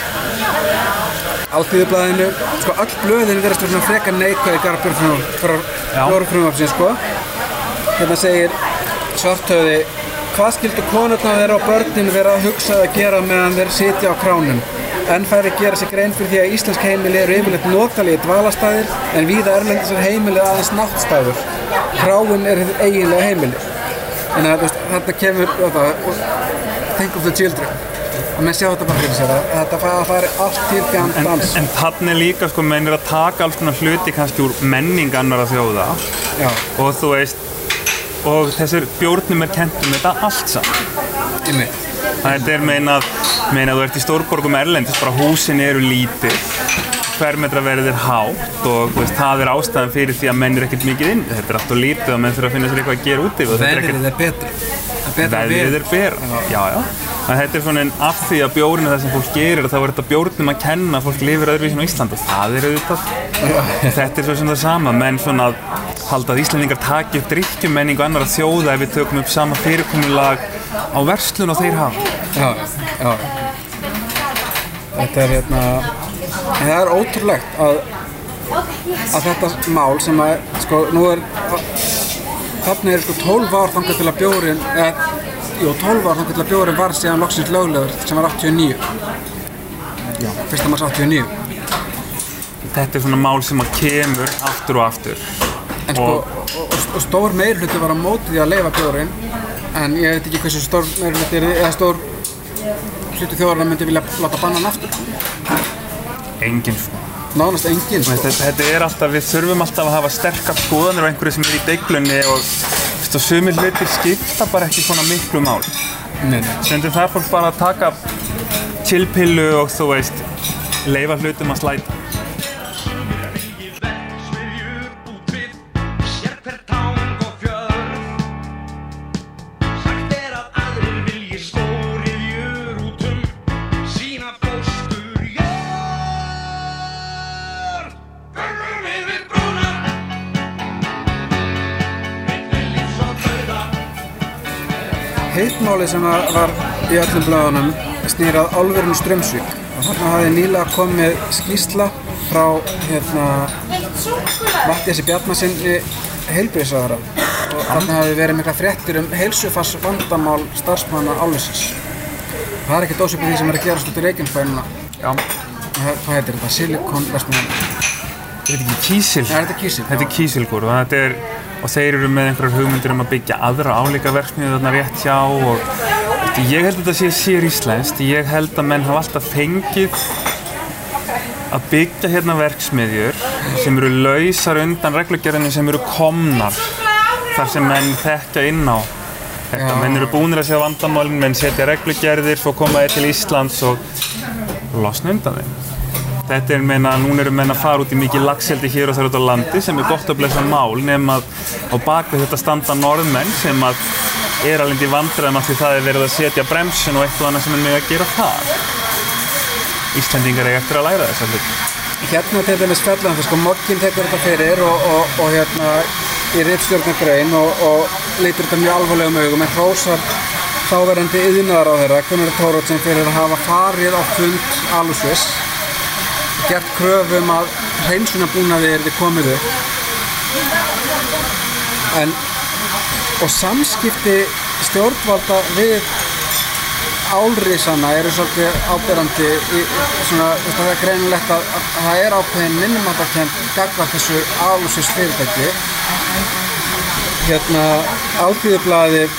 Alþýðublaðinu, sko öll blöðin verðast vera svona frekar neikvæð í garð bjórfrumvarpsins, sko. Hérna segir Svarthöfði: hvað skildu konurnar þeirra og börnin vera að hugsa að gera meðan þeir sitja á kránum? Enn færri gera sig grein fyrir því að íslensk heimili eru yfirleitt notalegir dvalarstaðir en víða erlendis er heimilið aðeins náttstaður. Kráin er hið eiginlega heimili. Þannig að þetta kemur, þetta, think of the children. Og menn sjá þetta bara fyrir sér að þetta fari allt til gæðan dans. En, en þannig líka sko menn er að taka alls konar hluti kannski úr menning annarra þjóða. Já. Og þú veist, og þessir bjórnum er kennt um þetta allt saman. Einmitt. Það er meinað, meinað þú ert í stórborgum erlendis, bara húsin eru lítil, fermetraverðið er hátt og veist, það er ástæðan fyrir því að menn er ekkert mikið inn. Þetta er allt og lítið og menn þurfa að finna sér eitthvað að gera úti. Veðrið er betra. Veðrið er betra, já, já. En þetta er svona en af því að bjórinn er það sem fólk gerir og þá er þetta bjórnum að kenna að fólk lifir öðruvísin á Íslandi og það er auðvitað. Þetta er svo sem það sama, menn svona að halda að Íslendingar taki upp drykkjumenningu annarra þjóða ef við tökum upp sama fyrirkomulag á verslun og þeir hafa. Já, já. Þetta er hérna, en það er ótrúlegt að, að þetta mál sem að, sko, nú er, þarna er sko tólf ár þangað til að bjórinn, eða, jú, tólf ár þangað til að bjórinn var síðan loksins löglegur sem var áttatíu og níu. Já, fyrsta mars áttatíu og níu. Þetta er svona mál sem að kemur aftur og aftur. En sko, og, og, og stór meirhluti var á móti því að leyfa bjórinn, en ég veit ekki hversu stór meirhluti er, eða stór hluti þjóðarinnar myndi vilja láta banna hann aftur. Enginn sko. Nánast enginn sko. Þetta, þetta er alltaf, við þurfum alltaf að hafa sterkar skoðanir á einhverju sem er í deiglunni og veist, og sumir hlutir skipta bara ekki svona miklu mál. Nei, nei. Stundum þarf fólk bara að taka chillpillu og þú veist, leyfa hlutum að slæta. Hittmálið sem var í öllum blöðunum snýrað álverinu Straumsvík og þarna hafði nýlega komið skýrsla frá hérna Matthíasi Bjarnasyni heilbrigðisráðherra og þarna hafði verið mikla fréttir um heilsufarsvandamál starfsmanna álversins. Það er ekkert ósvipað því sem er að gerast út í Reykjanesbæ núna. Já. Hvað heitir þetta? Silicon verksmiðjan. Þetta er ekki kísil. Ja, þetta er kísil. Þetta er kísilgúr og þetta er og þeir eru með einhverjar hugmyndir um að byggja aðra álíka verksmiðju þarna rétt hjá og ég held að þetta sé sér íslenskt. Ég held að menn hafa alltaf fengið að byggja hérna verksmiðjur sem eru lausar undan reglugerðinni sem eru komnar þar sem menn þekkja inn á þetta. Menn eru búnir að segja vandamálin, menn setja reglugerðir, svo koma þeir til Íslands og losna undan þeim. Þetta er meina, núna eru menn að fara út í mikið laxeldi hér og þar út á landi sem er gott að blessa mál nema að á bakvið þetta standa norðmenn sem að er alveg í vandræðum af því það er verið að setja bremsun og eitthvað annað sem er með að gera það. Íslendingar eiga eftir að læra þessa hluti. hérna til dæmis fjallan það sko Mogginn tekur þetta fyrir og, og, og hérna í ritstjórnargrein og, og lítur þetta mjög alvarlegum augum en hrósar þáverandi iðnaðarráðherra Gunnar Thoroddsen fyrir að hafa farið á fund Alusys gert kröfu um að hreinsunarbúnaði yrði komið upp en og samskipti stjórnvalda við álrisana eru svolítið áberandi í svona, það er greinilegt að, að það er ákveðin minnumáttarkennd gagnvart þessu Alusys fyrirtæki. Hérna Alþýðublaðið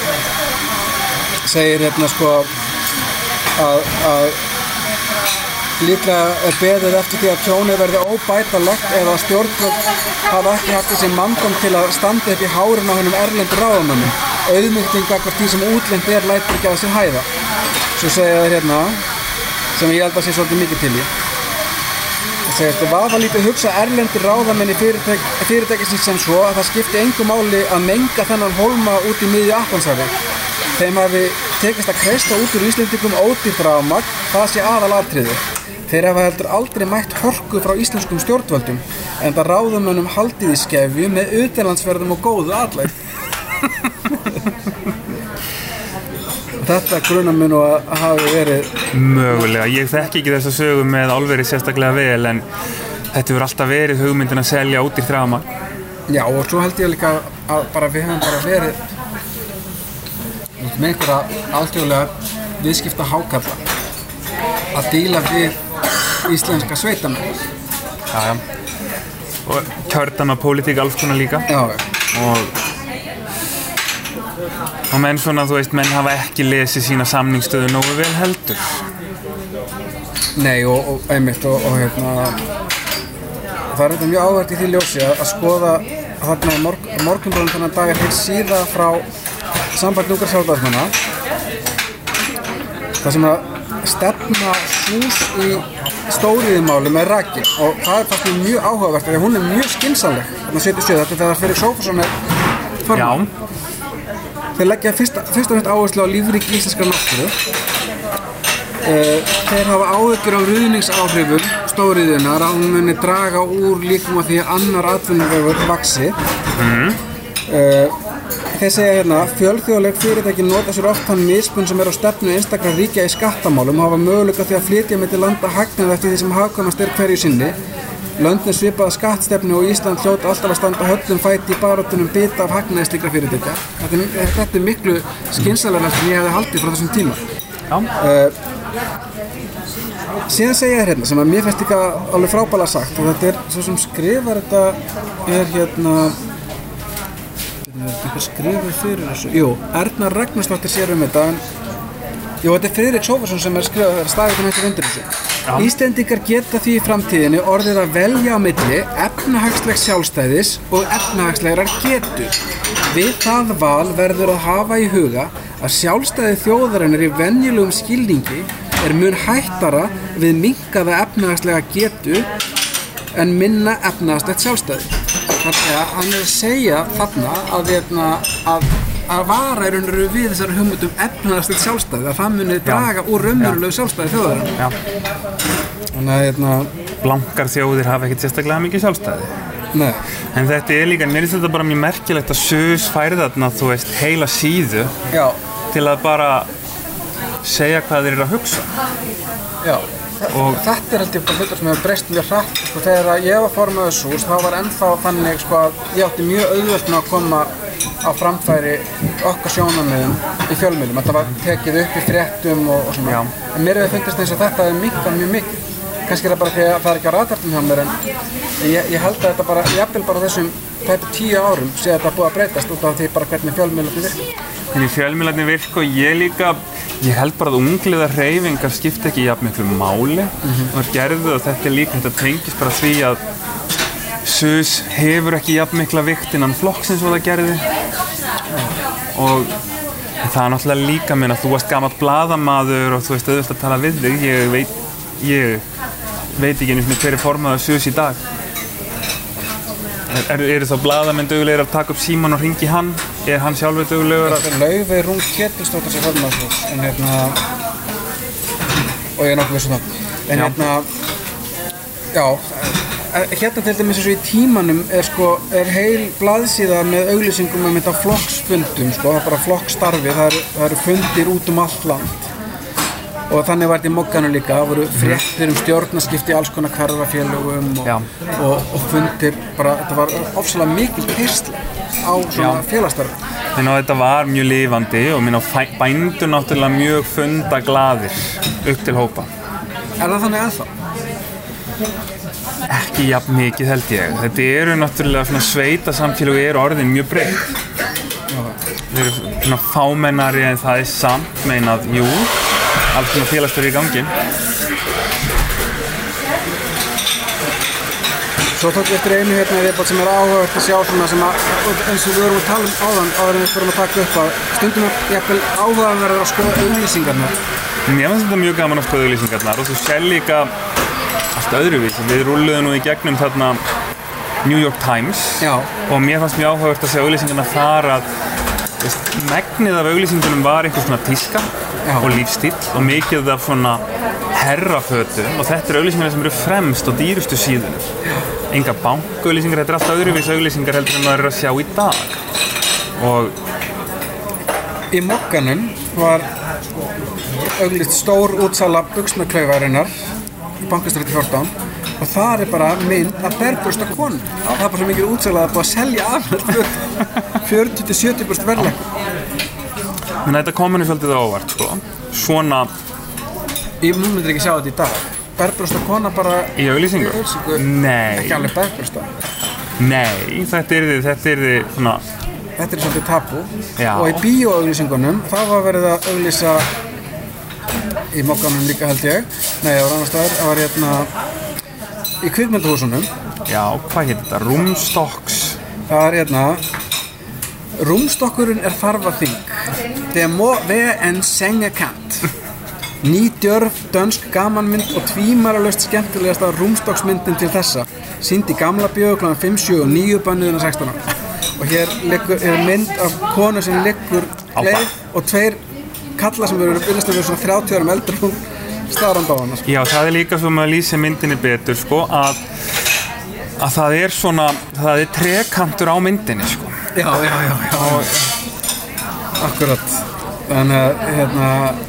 segir hérna sko að, að líklega er beðið eftir því að tjónið verði óbætanlegt eða stjórnvöld hafa ekki haft þessi manndóm til að standa upp í hárinu á hennum erlendu ráðamönnum. Auðmýkting gagnvart því sem útlend er lætur ekki að sér hæða. Svo segja þeir hérna, sem ég held að sé svolítið mikið til í. Það segir þetta, vafa lítið hugsa erlendir ráðamenn í fyrirtæk, fyrirtækisins sem svo að það skipti engu máli að menga þennan hólma út í miðju Atlantshafi. Þeim hafi tekist að kreista út úr Íslendingum ódýrt rafmagn, það sé aðalatriði. Þeir hafa heldur aldrei mætt hörku frá íslenskum stjórnvöldum, enda ráðamönnum haldið í skefju með utanlandsferðum og góðu atlæti. Þetta grunar mig nú að hafi verið mögulega, ég þekki ekki þessa sögu með álverið sérstaklega vel en þetta hefur alltaf verið hugmyndin að selja ódýrt rafmagn. Já og svo held ég líka að bara við höfum bara verið með einhverja alþjóðlega viðskipta hákarla að díla við íslenska sveitamenn. Já, já. Og kjördama pólitík alls konar líka. Já. Og og menn svona, þú veist, menn hafa ekki lesið sína samningsstöðu nógu vel heldur. Nei, og, og einmitt, og, og hérna, það er þetta mjög áhægt í því ljósi að, að skoða að þarna morg, morgunblaðum þennan dag er heil síða frá samband ungra sjálfstæðismanna, þar sem að stefna sús í stóriðjumálum með rakin og það er fast mjög áhugavert því að hún er mjög skynsamleg. Þarna sjötíu og sjö, þetta er þegar Friðrik Sófusson er formann. Já. Þeir leggja fyrst, fyrst og fremst áherslu á lífríki íslenskrar náttúru. Þeir hafa áhyggjur af ruðningsáhrifum stóriðjunnar að hún muni draga úr líkum að því að annar atvinnuvegur vaxi. Mm. Þeir segja hérna, fjölþjóðleg fyrirtæki nota sér oft þann mismun sem er á stefnu einstakra ríkja í skattamálum og hafa möguleika því að flytja milli landa hagnað eftir því sem hagkvæmast er hverju sinni. Löndin svipaða skattstefnu og Ísland hljóta alltaf að standa höllum fæti í baráttunum bita af hagnaði slíkra fyrirtækja. Þetta er, þetta er miklu skynsamlegra sem ég hefði haldið frá þessum tíma. Já. Uh, síðan segja þér hérna, sem að mér finnst líka alveg frábælega sagt, og þetta er svo sem skrifar þetta er hérna, er einhver skrifur fyrir þessu? Jú, Erna Ragnarsdóttir sér um þetta, en jú, þetta er Friðrik Sófusson sem er skrifað, það er staðið með þetta undir þessu. Já. Íslendingar geta því í framtíðinni orðið að velja á milli efnahagslegs sjálfstæðis og efnahagslegrar getu. Við það val verður að hafa í huga að sjálfstæði þjóðarinnar í venjulegum skilningi er mun hættara við minnkaða efnahagslega getu en minna efnahagslegt sjálfstæði. Þannig að hann er að segja þarna að, að, að vara er unru við þessari hugmyndum efnahagslegt sjálfstæði, að það muni draga úr raunverulegu sjálfstæði þjóðarinnar. Þannig að hérna blankar þjóðir hafa ekkert sérstaklega mikið sjálfstæði. Nei. En þetta er líka, mér finnst þetta bara mjög merkilegt að SUS færi þarna, þú veist, heila síðu Já. Til að bara segja hvað þeir eru að hugsa. Já. Og þetta er held ég bara hlutur sem hefur breyst mjög hratt. Sko, þegar ég var formaður SUS, þá var ennþá þannig sko, að ég átti mjög auðvelt með að koma á framfæri okkar sjónarmiðum í fjölmiðlum. Þetta var tekið upp í fréttum og, og svona. Já. En mér hefur fundist eins og þetta hefur minnkað mjög mikið. Kannski er það bara því að það er ekki á radarnum hjá mér, en ég, ég held að þetta bara, jafnvel bara þessum tæpu tíu árum sé þetta búið að breytast út af því bara hvernig fjölmiðlarnir virka. Hvernig fjölmiðlarnir virka og ég líka, ég held bara að ungliðar hreyfingar skipta ekki jafn miklu máli mm-hmm. og gerðu og þetta er líka, þetta tengist bara því að SUS hefur ekki jafn mikla vikt innan flokksins og það gerði og það er náttúrulega líka minn að þú varst gamall blaðamaður og þú veist auðvitað að tala við þig, ég veit, ég veit ekki einu hver er formaður SUS í dag. Er, eru þá blaðamenn duglegir að taka upp símann og hringi hann? Er hann sjálfur duglegur að... Laufey Rún Ketilsdóttir sem formaður SUS, en hérna... og ég er nokkuð viss um það. En Já. hérna... Já, hérna til dæmis eins og í tímanum er sko, er heil blaðsíða með auglýsingum um þetta flokksfundum sko, það er bara flokkstarfi, það eru, það eru fundir út um allt land og þannig var þetta í Mogganum líka, það voru fréttir um stjórnarskipti í alls konar hverfafélögum og, og, og fundir, bara þetta var ofsalega mikil pirsla á svona félagsstarfi. Þannig að þetta var mjög lifandi og minna bændur náttúrulega mjög fundaglaðir upp til hópa. Er það þannig ennþá? Ekki jafn mikið held ég. Þetta eru náttúrulega svona sveitasamfélög eru orðin mjög breytt. Þeir eru svona fámennari en það er samt meinað, jú, allt svona félagsstörfi í gangi. Svo tók ég eftir einu hérna í viðbót sem er áhugavert að sjá svona sem að, eins og við vorum að tala um áðan, áður en við vorum að taka upp að stundum er jafnvel áhugaverður að skoða auglýsingarnar. Mér finnst þetta mjög gaman að skoða auglýsingarnar og þú sér líka allt öðruvísi. Við rúlluðum nú í gegnum þarna New York Times Já. Og mér fannst mjög áhugavert að sjá auglýsingarnar þar að veist, megnið af auglýsingunum var eitthvað svona tíska Já. Og lífstíll og mikið af svona herrafötum og þetta eru auglýsingarnar sem eru fremst og dýrustu síðunum. Enga bankauglýsingar, þetta er alltaf öðruvísi auglýsingar heldur en maður er að sjá í dag. Og í Mogganum var auglýst stór útsala buxnaklaufarinnar í Bankastræti fjórtán og þar er bara mynd að berbrjósta konu. Það er bara svo mikið útsala að búið að selja af fjörutíu til sjötíu prósent verðlækkun. Men þetta kom henni svolítið óvart, sko. Svona Ég myndir ekki sjá þetta í dag. Berbrjósta kona bara í auglýsingu? Nei. Ekki alveg berbrjósta. Nei, þetta yrði, þetta yrði svona Þetta er svolítið tabú. Já. Og í bíóauglýsingunum það var verið að auglýsa í Mogganum líka held ég. Nei, það var annars staðar, það var hérna í kvikmyndahúsunum. Já, hvað heitir þetta? Rúmstokks. Það er hérna Rúmstokkurinn er þarfaþing. Det må være en sengekant. Ný djörf, dönsk gamanmynd og tvímælalaust skemmtilegasta rúmstokksmyndin til þessa. Sýnd í Gamla bíó klukkan fimm, sjö og níu bönnuðina sextán. Og hér liggur, er mynd af konu sem liggur leið og tveir kalla sem eru viljast að vera svona þrjátíu árum eldri hún staðrand á hana. Sko. Já, það er líka svo maður lýsir myndinni betur, sko, að að það er svona, það er trekantur á myndinni, sko. Já, já, já, já. Akkurat. Þannig að, hérna,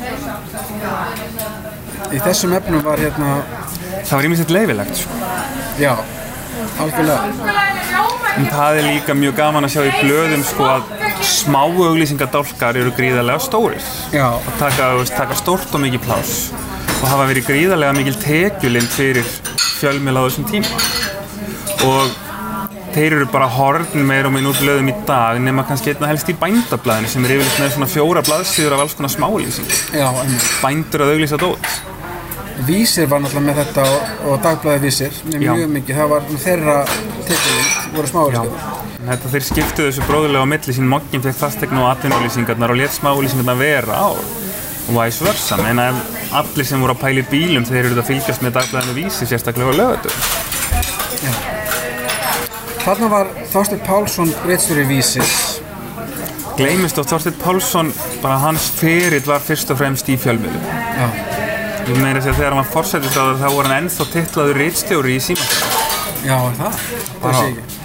í þessum efnum var, hérna... Það var ýmislegt leyfilegt, sko. Já, algjörlega. En það er líka mjög gaman að sjá í blöðum, sko, að smáu auglýsingadálkar eru gríðarlega stórir. Já. Og taka, taka stórt og mikið pláss. Og hafa verið gríðarlega mikil tekjulind fyrir fjölmiðla á þessum tíma. Og þeir eru bara horfnir meira og minn út blöðum í dag nema kannski einna helst í bændablaðinu sem er yfirleitt með svona fjóra blaðsíður af alls konar smáauglýsingar. Já, einmitt. Bændur að auglýsa dót. Vísir var náttúrulega með þetta og, og dagblaði Vísir mjög mikið, það var þeirra tekjulind, voru smáauglýsingar. Þetta þeir skiptuðu þessu bróðurlega á milli sín Mogginn fekk fasteigna og atvinnuauglýsingarnar og lét smáauglýsingarnar vera á og vice versa, en ef allir sem voru að pæla í bílum þeir eru að fylgjast með dagblaðinu Vísir sérstaklega á laugardögum. Þarna var Þorsteinn Pálsson ritstjóri Vísis. Gleymist of Þorsteinn Pálsson, bara hans ferill var fyrst og fremst í fjölmiðlum. Já. Ég meira að segja þegar hann var forsætisráðherra þá var hann ennþá titlaður ritstjóri í Símaskránni. Já, það? Það sé ekki.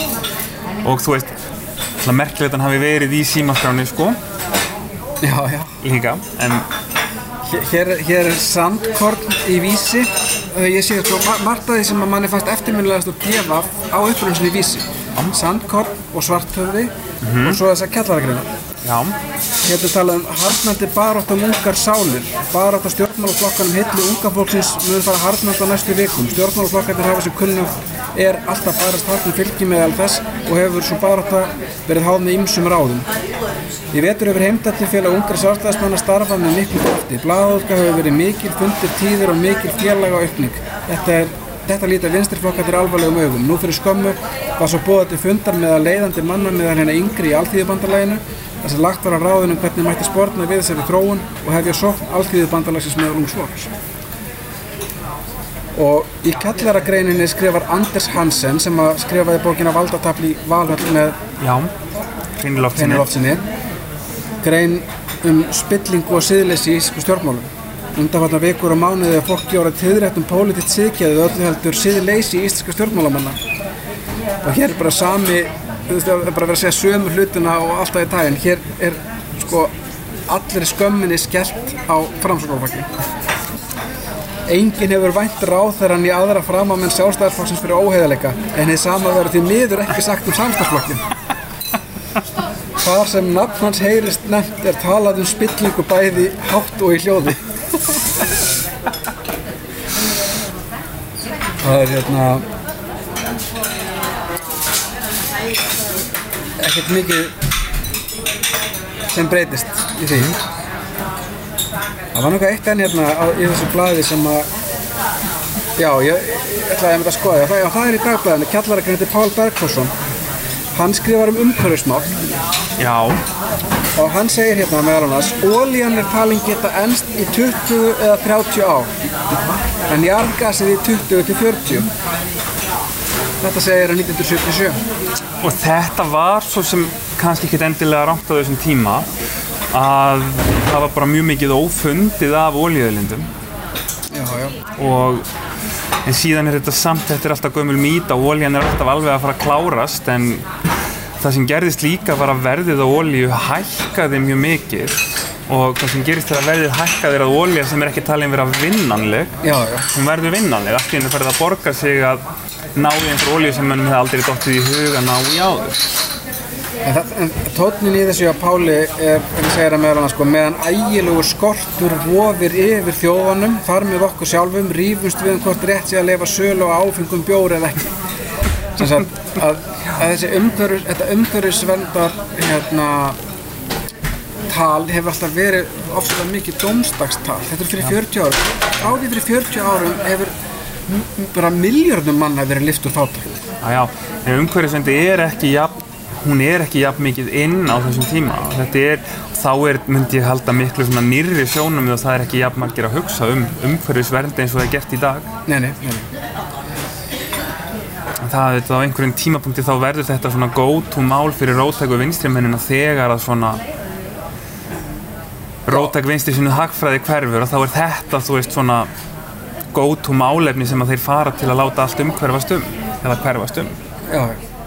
Og þú veist, það merkilegt hann hafi verið í Símaskránni, sko. Já, já. Líka, en... Hér, hér er sandkorn í Vísi. Ég sé sko margt af því sem að manni fannst eftirminnilegast að gefa á upprunnsinu í Vísi. Sandkorn og svarthöfði mm-hmm. og svo þessar kjallaragreinar. Já. Hérna er talað um harðnandi barátta um ungar sálir. Barátta stjórnmálaflokkanum hillu unga fólksins mun fara harðnandi á næstu vikum. Stjórnmálaflokkarnir hafa sem kunnugt er alltaf barast harðnum fylgi meðal þess og hefur svo barátta verið háð með ýmsum ráðum. Í vetur hefur Heimdallafélag ungra sjálfstæðismanna starfað með miklu krafti. Blaðaútgáfa hefur verið mikil fundir tíðir og mikil félaga aukning. Þetta er Þetta líta vinstriflokkarnir alvarlegum augum. Nú fyrir skömmu var svo boðað til fundar meðal leiðandi manna meðal hérna yngri í Alþýðubandalaginu þar sem lagt var á ráðinu hvernig mætti sporna við þessari þróun og hefja sókn Alþýðubandalagsins meðal ungs fólks. Og í kjallaragreininni skrifar Anders Hansen sem að skrifaði bókina Valdatafl í Valhöll með Já, Hreiniloftssyni. Grein um spillingu og siðleysi í íslenskum stjórnmálum. undanfarnar vikur og mánuði að fólk gjóra tíðrætt um pólitískt siðgæði og öllu heldur siðleysi í íslenska stjórnmálamanna. Og hér er bara sami, þú veist, það er bara verið að segja sömu hlutina og alltaf í daginn. Hér er sko allir skömminni skellt á Framsóknarflokkinn. Enginn hefur vænt ráðherrann í aðra framamenn Sjálfstæðisflokksins fyrir óheiðarleika, en hið sama verður því miður ekki sagt um Samstarfsflokkinn. Þar sem nafn hans heyrist nefnt er talað um spillingu bæði hátt og í hljóði. Það er hérna ekkert mikið sem breytist í því. Það var náttúrulega eitt enn hérna á, í þessu blaði sem að, já, ég, ég ætlaði að mynda að skoða, það, já, það er í dagblaðinu, kjallaragreindi Pál Bergþórsson. Hann skrifar um umhverfismál. Já. Og hann segir hérna meðal annars, olían er talin geta enst í tuttugu eða þrjátíu ár, en jarðgasið í tuttugu til fjörutíu. Þetta segir hann nítján hundruð sjötíu og sjö. Og þetta var svo sem kannski ekkert endilega rangt á þessum tíma, að það var bara mjög mikið ófundið af olíuauðlindum. Já, já. Og en síðan er þetta samt, þetta er alltaf gömul mýta og olían er alltaf alveg að fara að klárast, en það sem gerðist líka var að verðið á olíu hækkaði mjög mikið, og það sem gerist þegar verðið hækkaði er að olía sem er ekki talin vera vinnanleg, já, já. hún verður vinnanleg, allt í einu farið að borga sig að ná í einhver olíu sem mann hefði aldrei dottið í hug að ná í áður. En, það, en tónninn í þessu að Páli er, en segir að meðal annars sko, meðan ægilegur skortur vofir yfir þjóðunum, þar með okkur sjálfum, rífumst við um hvort rétt sé að leyfa sölu á áfengum bjór eða ekki. Sem sagt, að, að þessi umhverfis, þetta umhverfisverndar hérna, tal hefur alltaf verið ofsalega mikið dómsdagstal. Þetta er fyrir fjörutíu árum. Á því fyrir fjörutíu árum hefur bara milljörðum manna verið lyft úr fátækt. Já, já, en umhverfisverndi er ekki jafn hún er ekki jafn mikið inn á þessum tíma. Þetta er, þá er, myndi ég halda miklu svona nýrri sjónarmið og það er ekki jafn margir að hugsa um umhverfisvernd eins og það er gert í dag. Nei, nei, nei. Það er á einhverjum tímapunkti þá verður þetta svona go-to mál fyrir róttæku vinstrimennina þegar að svona róttæk vinstri sinni hagfræði hverfur og þá er þetta, þú veist, svona go-to málefni sem að þeir fara til að láta allt umhverfast um, eða hverfast um. Já,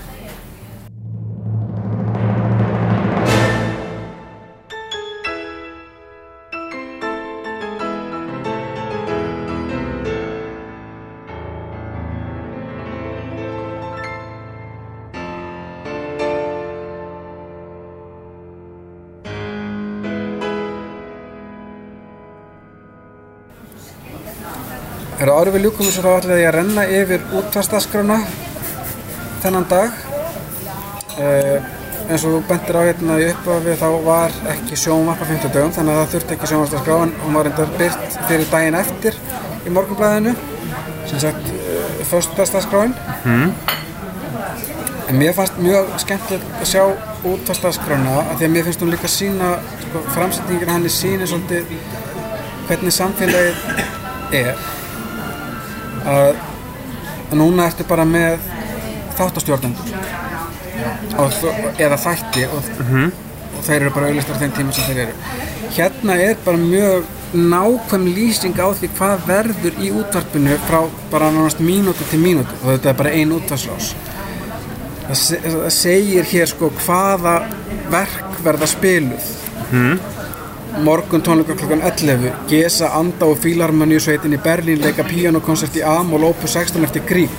er að ári við ljúkum þess að þá ætlaði ég að renna yfir útvarpsdagskrána þennan dag. Eh, eins og þú bentir á hérna í upphafi þá var ekki sjónvarp á fimmtudögum, þannig að það þurfti ekki sjónvarpsdagskrá, en hún var reyndar birt fyrir daginn eftir í Morgunblaðinu, sem sagt eh, föstudagsdagskráin. Mm. En mér fannst mjög skemmtilegt að sjá útvarpsdagskrána af því að mér finnst hún líka sýna, sko, framsetningin henni sýnir svolítið hvernig samfélagið er. Að, að núna ertu bara með þáttastjórnendur eða þætti og, mm-hmm. og þeir eru bara auglýstar á þeim tíma sem þeir eru. Hérna er bara mjög nákvæm lýsing á því hvað verður í útvarpinu frá bara nánast mínútu til mínútu og þetta er bara ein útvarpsrás. Það, se, það segir hér sko hvaða verk verða spiluð. Mm. Morgun tónleikar klukkan ellefu, Gesa, Anda og Fílarmoníusveitin í Berlín leika píanókonsert í A-moll opus sextán eftir Grieg.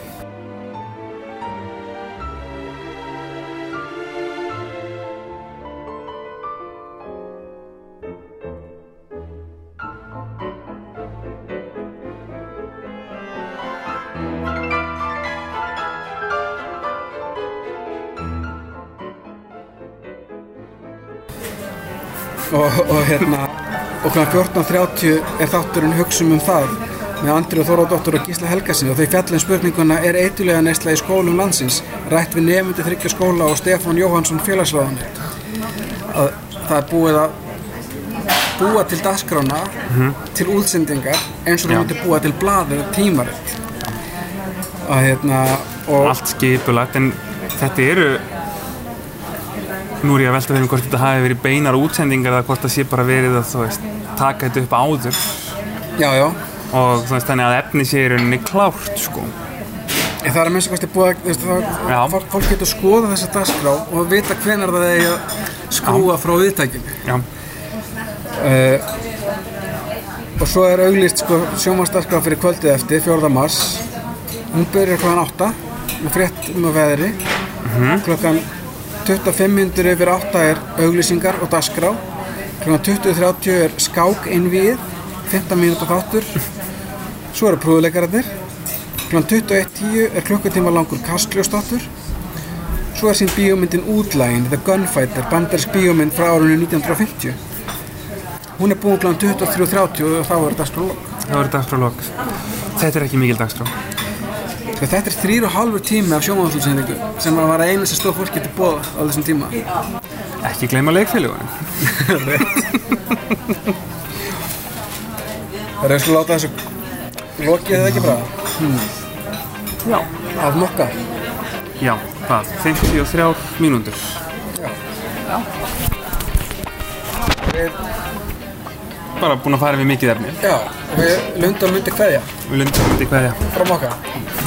Og, og hérna og klukkan fjórtán þrjátíu er þátturinn Hugsum um það með Andríu Þórðardóttur og Gísla Helgasyni og þau fjalla um spurninguna er eiturlyfjaneysla í skólum landsins rætt við nemendur þriggja skóla og Stefán Jóhannsson félagsráðandi. Að það er búið að búa til dagskrána mm-hmm. til útsendingar eins og það myndi búa til blaður og tímarit. Að hérna og allt skipulagt en þetta eru nú er ég að velta fyrir mig hvort þetta hafi verið beinar útsendingar eða hvort það sé bara verið að, þú veist, taka þetta upp áður. Já, já. Og þú veist, þannig að efni sé í rauninni klárt, sko. En það er að minnst kosti búið að, þú veist, það, fólk getur að skoða þessa dagskrá og vita hvenær það eigi að skrúa frá viðtækinu. Já. Uh, og svo er auglýst, sko, sjónvarpsdagskrá fyrir kvöldið eftir, fjórða mars. Hún byrjar klokkan átta með fréttum og veðri. Mm-hmm. Klokkan tuttugu og fimm mínútur yfir átta er auglýsingar og dagskrá. Klokkan tuttugu þrjátíu er skák innvíið, fimmtán mínúta þáttur. Svo eru prúðuleikararnir. Klokkan tuttugu og eitt tíu er klukkutíma langur kastljósþáttur. Svo er sín bíómyndin Útlægin, The Gunfighter, bandarísk bíómynd frá árinu nítján hundruð og fimmtíu. Hún er búin klokkan tuttugu og þrjú þrjátíu og þá er dagskrá lok. Þá er dagskrá lok. Þetta er ekki mikil dagskrá. Þetta er þrír og hálfur tími af sjónvarpsútsendingu sem var eina sem stóð fólk getur boðað á þessum tíma. Ekki gleyma leikfélagunum. Það er að láta þessu lokið eða ekki bara? Hmm. Já. Af mokka? Já, hvað? fimmtíu og þrjár mínútur. Já. Já. Við... Bara búin að fara við mikið efni. Já, við Lundar myndi kveðja. Við Lundar myndi kveðja. Frá mokka.